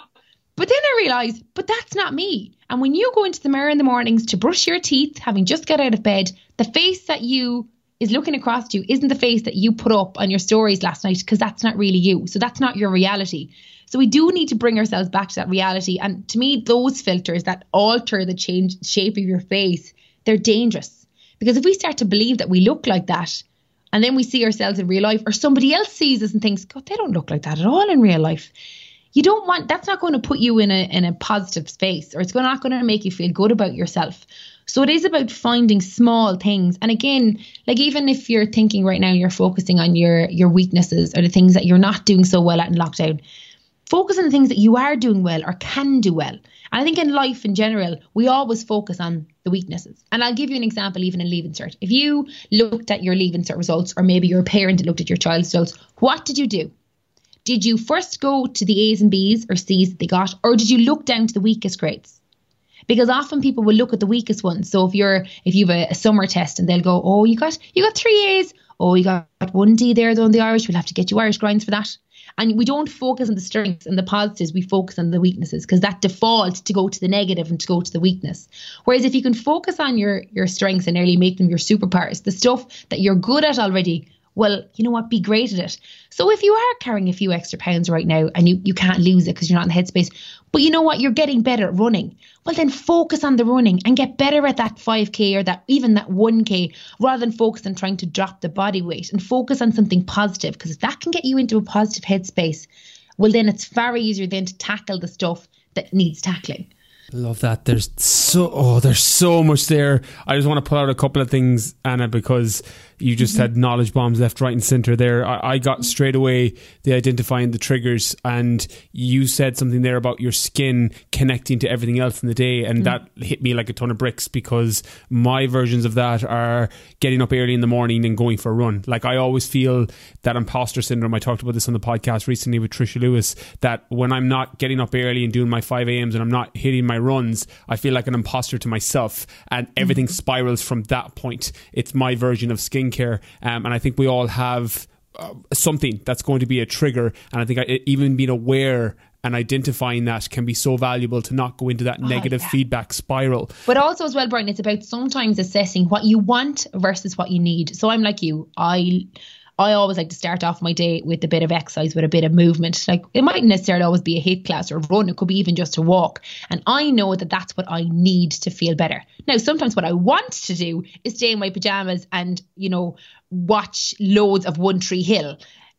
But then I realised, but that's not me. And when you go into the mirror in the mornings to brush your teeth, having just got out of bed, the face that you is looking across at you isn't the face that you put up on your stories last night, because that's not really you. So that's not your reality. So we do need to bring ourselves back to that reality. And to me, those filters that alter the change shape of your face, they're dangerous. Because if we start to believe that we look like that, and then we see ourselves in real life, or somebody else sees us and thinks, God, they don't look like that at all in real life. You don't want, that's not going to put you in a in a positive space, or it's not going to make you feel good about yourself. So it is about finding small things. And again, like even if you're thinking right now, you're focusing on your your weaknesses or the things that you're not doing so well at in lockdown, focus on the things that you are doing well or can do well. And I think in life in general, we always focus on the weaknesses. And I'll give you an example even in Leaving Cert. If you looked at your Leaving Cert results, or maybe you're a parent that looked at your child's results, what did you do? Did you first go to the A's and B's or C's that they got, or did you look down to the weakest grades? Because often people will look at the weakest ones. So if you're if you have a, a summer test and they'll go, oh, you got you got three A's, oh, you got one D there though in the Irish, we'll have to get you Irish grinds for that. And we don't focus on the strengths and the positives, we focus on the weaknesses, because that defaults to go to the negative and to go to the weakness. Whereas if you can focus on your your strengths and nearly make them your superpowers, the stuff that you're good at already, well, you know what, be great at it. So if you are carrying a few extra pounds right now and you, you can't lose it because you're not in the headspace, but you know what, you're getting better at running, well then focus on the running and get better at that five K or that even that one K, rather than focus on trying to drop the body weight, and focus on something positive. Because if that can get you into a positive headspace, well then it's far easier then to tackle the stuff that needs tackling. Love that. There's so oh, there's so much there. I just want to pull out a couple of things, Anna, because you just mm-hmm. had knowledge bombs left, right and centre there. I, I got straight away the identifying the triggers, and you said something there about your skin connecting to everything else in the day, and mm-hmm. that hit me like a ton of bricks, because my versions of that are getting up early in the morning and going for a run. Like I always feel that imposter syndrome. I talked about this on the podcast recently with Trisha Lewis, that when I'm not getting up early and doing my five a.m s and I'm not hitting my runs, I feel like an imposter to myself, and everything mm-hmm. spirals from that point. It's my version of skincare, um, and I think we all have uh, something that's going to be a trigger, and I think I, even being aware and identifying that can be so valuable to not go into that oh, negative yeah. feedback spiral. But also as well, Brian, it's about sometimes assessing what you want versus what you need. So I'm like you, I I always like to start off my day with a bit of exercise, with a bit of movement. Like it mightn't necessarily always be a HIIT class or a run. It could be even just a walk. And I know that that's what I need to feel better. Now, sometimes what I want to do is stay in my pajamas and, you know, watch loads of One Tree Hill.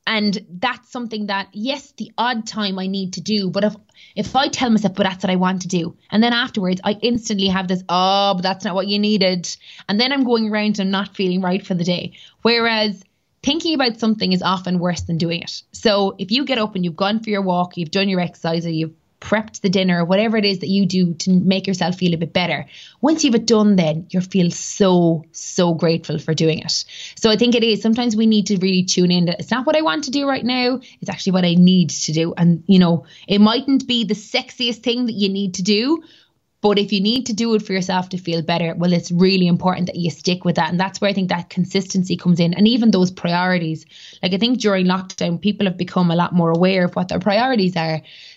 And that's something that, yes, the odd time I need to do. But if if I tell myself, but that's what I want to do. And then afterwards, I instantly have this, oh, but that's not what you needed. And then I'm going around and I'm not feeling right for the day. Whereas thinking about something is often worse than doing it. So if you get up and you've gone for your walk, you've done your exercise, or you've prepped the dinner, whatever it is that you do to make yourself feel a bit better, once you've it done, then you'll feel so, so grateful for doing it. So I think it is, sometimes we need to really tune in that it's not what I want to do right now, it's actually what I need to do. And, you know, it mightn't be the sexiest thing that you need to do, but if you need to do it for yourself to feel better, well, it's really important that you stick with that. And that's where I think that consistency comes in. And even those priorities, like I think during lockdown, people have become a lot more aware of what their priorities are.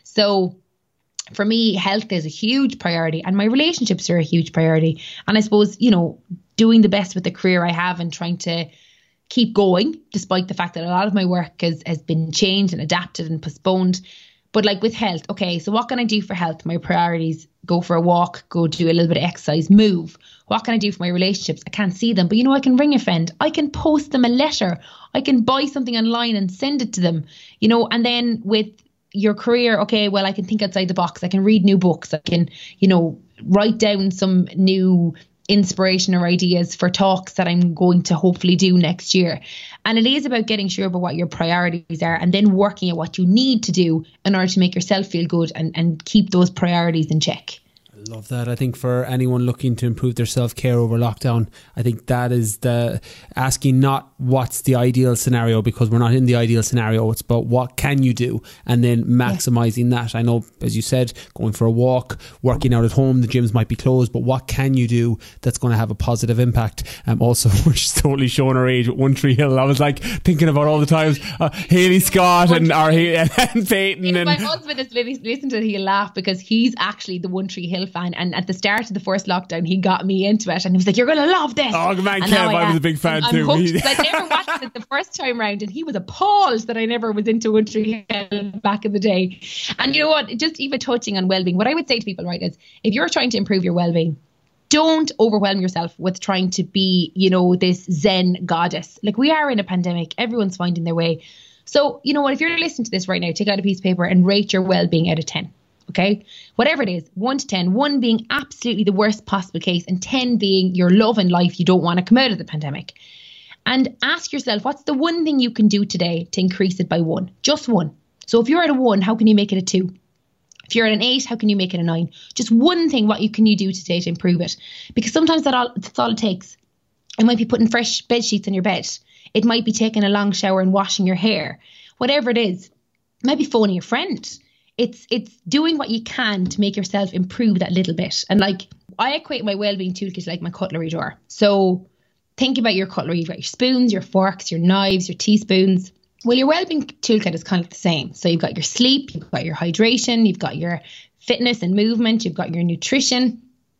So for me, health is a huge priority and my relationships are a huge priority. And I suppose, you know, doing the best with the career I have and trying to keep going, despite the fact that a lot of my work has, has been changed and adapted and postponed. But like with health, okay, so what can I do for health? My priorities: go for a walk, go do a little bit of exercise, move. What can I do for my relationships? I can't see them, but you know, I can ring a friend. I can post them a letter. I can buy something online and send it to them, you know. And then with your career, okay, well, I can think outside the box. I can read new books. I can, you know, write down some new inspiration or ideas for talks that I'm going to hopefully do next year. And it is about getting sure about what your priorities are and then working at what you need to do in order to make yourself feel good and, and keep those priorities in check. Love that. I think for anyone looking to improve their self-care over lockdown, I think that is the asking not what's the ideal scenario, because we're not in the ideal scenario. It's about what can you do and then maximising yeah. that. I know, as you said, going for a walk, working out at home, the gyms might be closed, but what can you do that's going to have a positive impact? Um, also, she's totally showing her age with One Tree Hill. I was like thinking about all the times uh, Hayley Scott and, or, and Peyton. If and my husband is listen to it, he'll laugh because he's actually the One Tree Hill fan. And at the start of the first lockdown, he got me into it and he was like, you're going to love this. Oh man, and Kev, I, I was a big fan I'm, too. I'm hooked, I never watched it the first time round and he was appalled that I never was into One Tree Hill back in the day. And you know what, just even touching on well-being, what I would say to people, right, is if you're trying to improve your well-being, don't overwhelm yourself with trying to be, you know, this Zen goddess. Like, we are in a pandemic, everyone's finding their way. So, you know what, if you're listening to this right now, take out a piece of paper and rate your well-being out of ten. Okay, whatever it is, one to ten, one being absolutely the worst possible case and ten being your love and life, you don't want to come out of the pandemic. And ask yourself, what's the one thing you can do today to increase it by one? Just one. So if you're at a one, how can you make it a two? If you're at an eight, how can you make it a nine? Just one thing, what you can you do today to improve it? Because sometimes that all, that's all it takes. It might be putting fresh bed sheets on your bed. It might be taking a long shower and washing your hair. Whatever it is, it might be phoning a friend. It's it's doing what you can to make yourself improve that little bit. And like, I equate my wellbeing toolkit like my cutlery drawer. So think about your cutlery. You've got your spoons, your forks, your knives, your teaspoons. Well, your wellbeing toolkit is kind of the same. So you've got your sleep, you've got your hydration, you've got your fitness and movement, you've got your nutrition.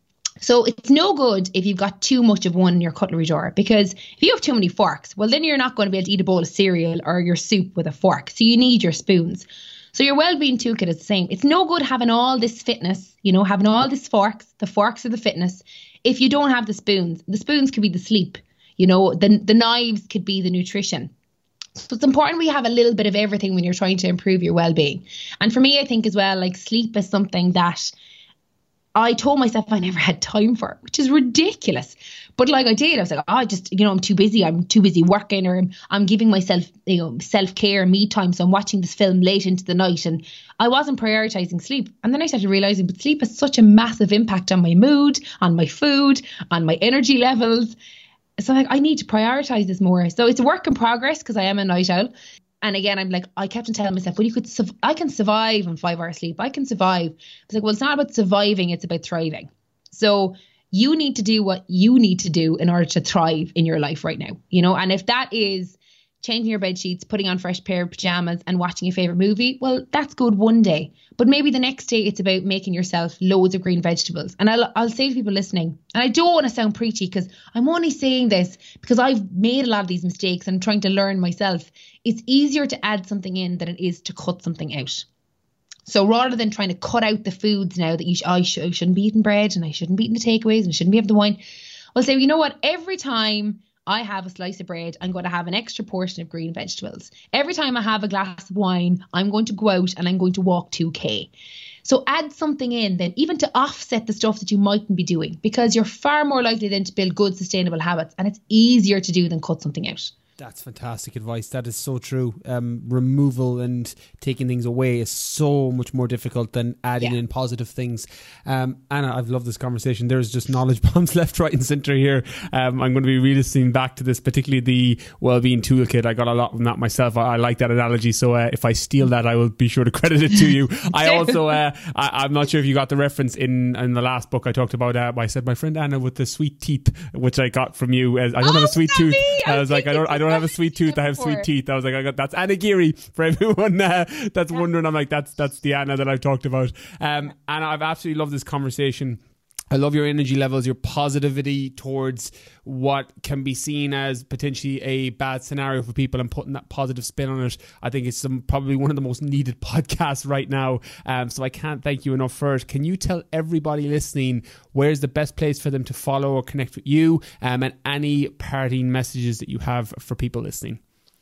So it's no good if you've got too much of one in your cutlery drawer, because if you have too many forks, well, then you're not going to be able to eat a bowl of cereal or your soup with a fork. So you need your spoons. So your wellbeing toolkit is the same. It's no good having all this fitness, you know, having all this forks. The forks are the fitness. If you don't have the spoons, the spoons could be the sleep, you know, the, the knives could be the nutrition. So it's important we have a little bit of everything when you're trying to improve your well-being. And for me, I think as well, like, sleep is something that I told myself I never had time for, which is ridiculous. But like I did, I was like, oh, I just, you know, I'm too busy. I'm too busy working, or I'm, I'm giving myself, you know, self-care, me time. So I'm watching this film late into the night and I wasn't prioritizing sleep. And then I started realizing, but sleep has such a massive impact on my mood, on my food, on my energy levels. So like, I need to prioritize this more. So it's a work in progress because I am a night owl. And again, I'm like, I kept on telling myself, well, you could, su- I can survive on five hours sleep. I can survive. I was like, well, it's not about surviving. It's about thriving. So you need to do what you need to do in order to thrive in your life right now, you know? And if that is changing your bed sheets, putting on fresh pair of pajamas and watching your favorite movie, well, that's good one day. But maybe the next day it's about making yourself loads of green vegetables. And I'll, I'll say to people listening, and I don't want to sound preachy because I'm only saying this because I've made a lot of these mistakes and I'm trying to learn myself. It's easier to add something in than it is to cut something out. So rather than trying to cut out the foods now that you sh- I, sh- I shouldn't be eating bread and I shouldn't be eating the takeaways and I shouldn't be having the wine, I'll say, you know what, every time I have a slice of bread, I'm going to have an extra portion of green vegetables. Every time I have a glass of wine, I'm going to go out and I'm going to walk two K. So add something in then, even to offset the stuff that you mightn't be doing, because you're far more likely then to build good, sustainable habits, and it's easier to do than cut something out. That's fantastic advice. That is so true. Um, removal and taking things away is so much more difficult than adding yeah. in positive things. Um, Anna, I've loved this conversation. There's just knowledge bombs left, right and centre here. Um, I'm going to be re-listening back to this, particularly the Wellbeing Toolkit. I got a lot from that myself. I, I like that analogy. So uh, if I steal that, I will be sure to credit it to you. I also, uh, I, I'm not sure if you got the reference in, in the last book I talked about. Uh, I said my friend Anna with the sweet teeth, which I got from you. I don't oh, have a sweet tooth. I was like, I don't, I don't I have a sweet tooth. I have sweet teeth. I was like, I got that's Anna Geary for everyone uh, that's wondering. I'm like, that's that's the Anna that I've talked about. Um, Anna, I've absolutely loved this conversation. I love your energy levels, your positivity towards what can be seen as potentially a bad scenario for people and putting that positive spin on it. I think it's some, probably one of the most needed podcasts right now. Um, so I can't thank you enough for it. Can you tell everybody listening where's the best place for them to follow or connect with you, um, and any parting messages that you have for people listening?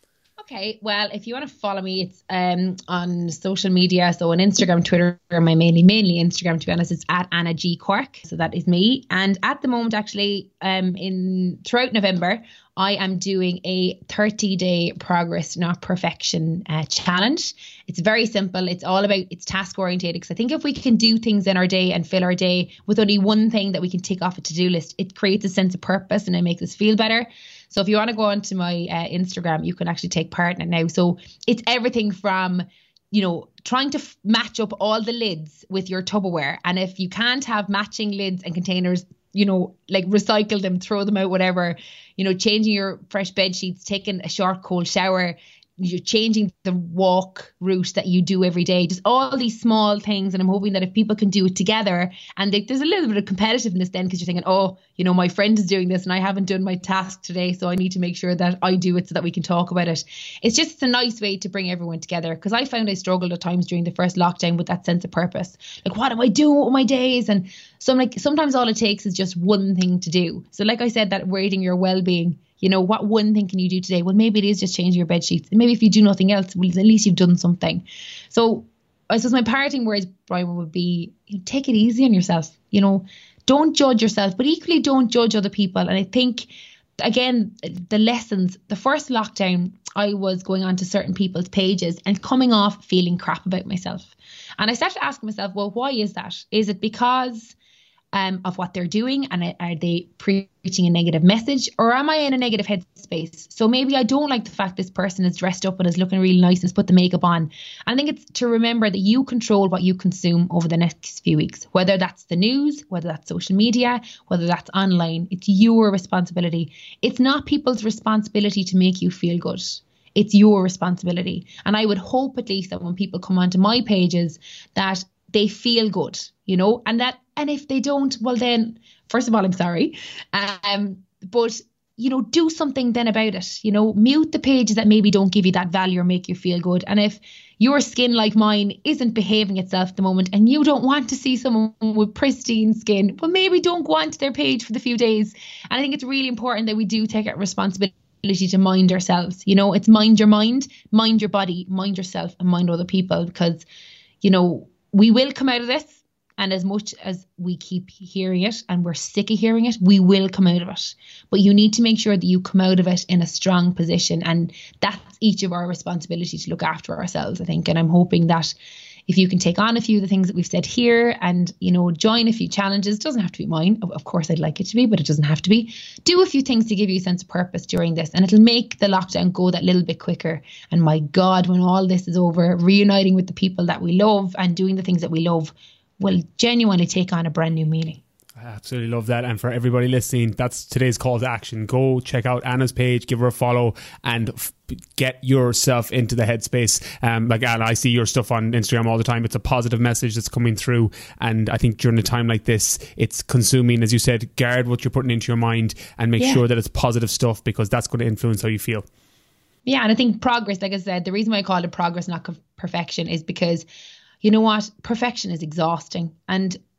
Okay, well, if you want to follow me, it's um on social media. So on Instagram, Twitter, my mainly mainly Instagram, to be honest, it's at Anna G Cork. So that is me. And at the moment, actually, um, in throughout November, I am doing a thirty day progress, not perfection uh, challenge. It's very simple. It's all about, it's task orientated, because I think if we can do things in our day and fill our day with only one thing that we can tick off a to-do list, it creates a sense of purpose and it makes us feel better. So if you want to go onto my uh, Instagram, you can actually take part in it now. So it's everything from, you know, trying to f- match up all the lids with your Tupperware. And if you can't have matching lids and containers, you know, like recycle them, throw them out, whatever, you know, changing your fresh bed sheets, taking a short cold shower, you're changing the walk route that you do every day, just all these small things. And I'm hoping that if people can do it together, and they, there's a little bit of competitiveness then, because you're thinking, oh, you know, my friend is doing this and I haven't done my task today, so I need to make sure that I do it so that we can talk about it. It's just, it's a nice way to bring everyone together, because I found I struggled at times during the first lockdown with that sense of purpose. Like, what am I doing with my days? And so I'm like, sometimes all it takes is just one thing to do. So like I said, that rating your well-being, you know, what one thing can you do today? Well, maybe it is just changing your bed sheets. And maybe if you do nothing else, well, at least you've done something. So I suppose my parting words, Brian, would be, you know, take it easy on yourself. You know, don't judge yourself, but equally don't judge other people. And I think, again, the lessons, the first lockdown, I was going on to certain people's pages and coming off feeling crap about myself. And I started asking myself, well, why is that? Is it because Um, of what they're doing, and are they preaching a negative message, or am I in a negative headspace? So maybe I don't like the fact this person is dressed up and is looking really nice and has put the makeup on. I think it's to remember that you control what you consume over the next few weeks, whether that's the news, whether that's social media, whether that's online. It's your responsibility. It's not people's responsibility to make you feel good. It's your responsibility. And I would hope at least that when people come onto my pages that they feel good, you know, and that, and if they don't, well then, first of all, I'm sorry. Um, but, you know, do something then about it, you know, mute the pages that maybe don't give you that value or make you feel good. And if your skin, like mine, isn't behaving itself at the moment and you don't want to see someone with pristine skin, well, maybe don't go onto their page for the few days. And I think it's really important that we do take our responsibility to mind ourselves. You know, it's mind your mind, mind your body, mind yourself, and mind other people, because, you know, we will come out of this. And as much as we keep hearing it and we're sick of hearing it, we will come out of it. But you need to make sure that you come out of it in a strong position. And that's each of our responsibility to look after ourselves, I think. And I'm hoping that if you can take on a few of the things that we've said here and, you know, join a few challenges, it doesn't have to be mine. Of course, I'd like it to be, but it doesn't have to be. Do a few things to give you a sense of purpose during this, and it'll make the lockdown go that little bit quicker. And my God, when all this is over, reuniting with the people that we love and doing the things that we love will genuinely take on a brand new meaning. I absolutely love that. And for everybody listening, that's today's call to action. Go check out Anna's page, give her a follow, and f- get yourself into the headspace. Um, like Anna, I see your stuff on Instagram all the time. It's a positive message that's coming through. And I think during a time like this, it's consuming, as you said, guard what you're putting into your mind and make yeah. sure that it's positive stuff, because that's going to influence how you feel. Yeah, and I think progress, like I said, the reason why I call it progress, not perfection, is because, you know what, perfection is exhausting. And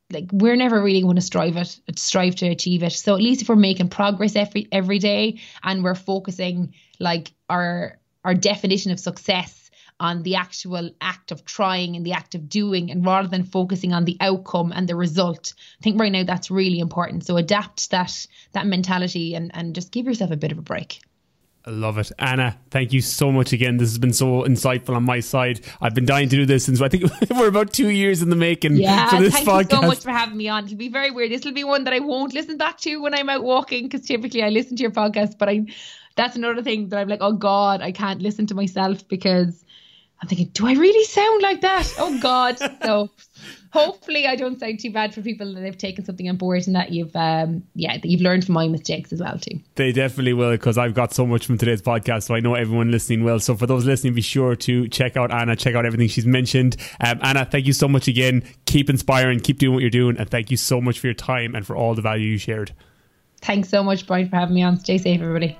like we're never really going to strive it, strive to achieve it. So at least if we're making progress every every day and we're focusing like our our definition of success on the actual act of trying and the act of doing, and rather than focusing on the outcome and the result, I think right now that's really important. So adapt that that mentality and and just give yourself a bit of a break. I love it. Anna, thank you so much again. This has been so insightful on my side. I've been dying to do this since I think we're about two years in the making. Yeah, for this thank podcast. you so much for having me on. It'll be very weird. This will be one that I won't listen back to when I'm out walking, because typically I listen to your podcast, but I that's another thing that I'm like, oh God, I can't listen to myself because I'm thinking, do I really sound like that? Oh God. So hopefully I don't sound too bad for people that have taken something on board, and that you've, um, yeah, that you've learned from my mistakes as well too. They definitely will, because I've got so much from today's podcast, so I know everyone listening will. So for those listening, be sure to check out Anna, check out everything she's mentioned. Um, Anna, thank you so much again. Keep inspiring, keep doing what you're doing, and thank you so much for your time and for all the value you shared. Thanks so much, Brian, for having me on. Stay safe, everybody.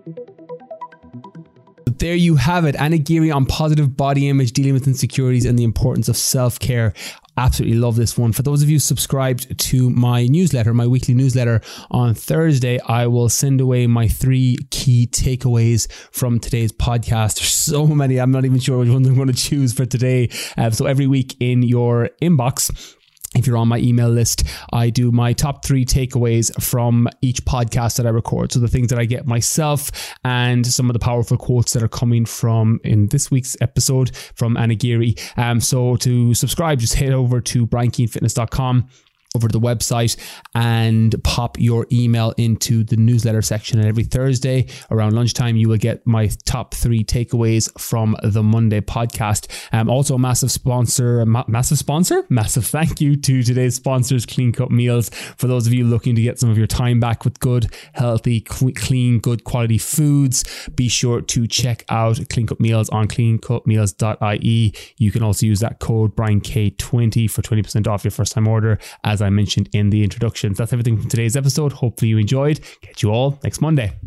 There you have it. Anna Geary on positive body image, dealing with insecurities and the importance of self-care. Absolutely love this one. For those of you subscribed to my newsletter, my weekly newsletter, on Thursday, I will send away my three key takeaways from today's podcast. There's so many, I'm not even sure which one I'm going to choose for today. Uh, so every week in your inbox, if you're on my email list, I do my top three takeaways from each podcast that I record. So the things that I get myself and some of the powerful quotes that are coming from in this week's episode from Anna Geary. Um, so to subscribe, just head over to brian keane fitness dot com, over to the website, and pop your email into the newsletter section. And every Thursday around lunchtime, you will get my top three takeaways from the Monday podcast. Um, also a massive sponsor, a ma- massive sponsor, massive thank you to today's sponsors, Clean Cut Meals. For those of you looking to get some of your time back with good, healthy, clean, good quality foods, be sure to check out Clean Cut Meals on clean cut meals dot I E. You can also use that code Brian K twenty for twenty percent off your first time order, as I mentioned in the introductions. That's everything from today's episode. Hopefully you enjoyed. Catch you all next Monday.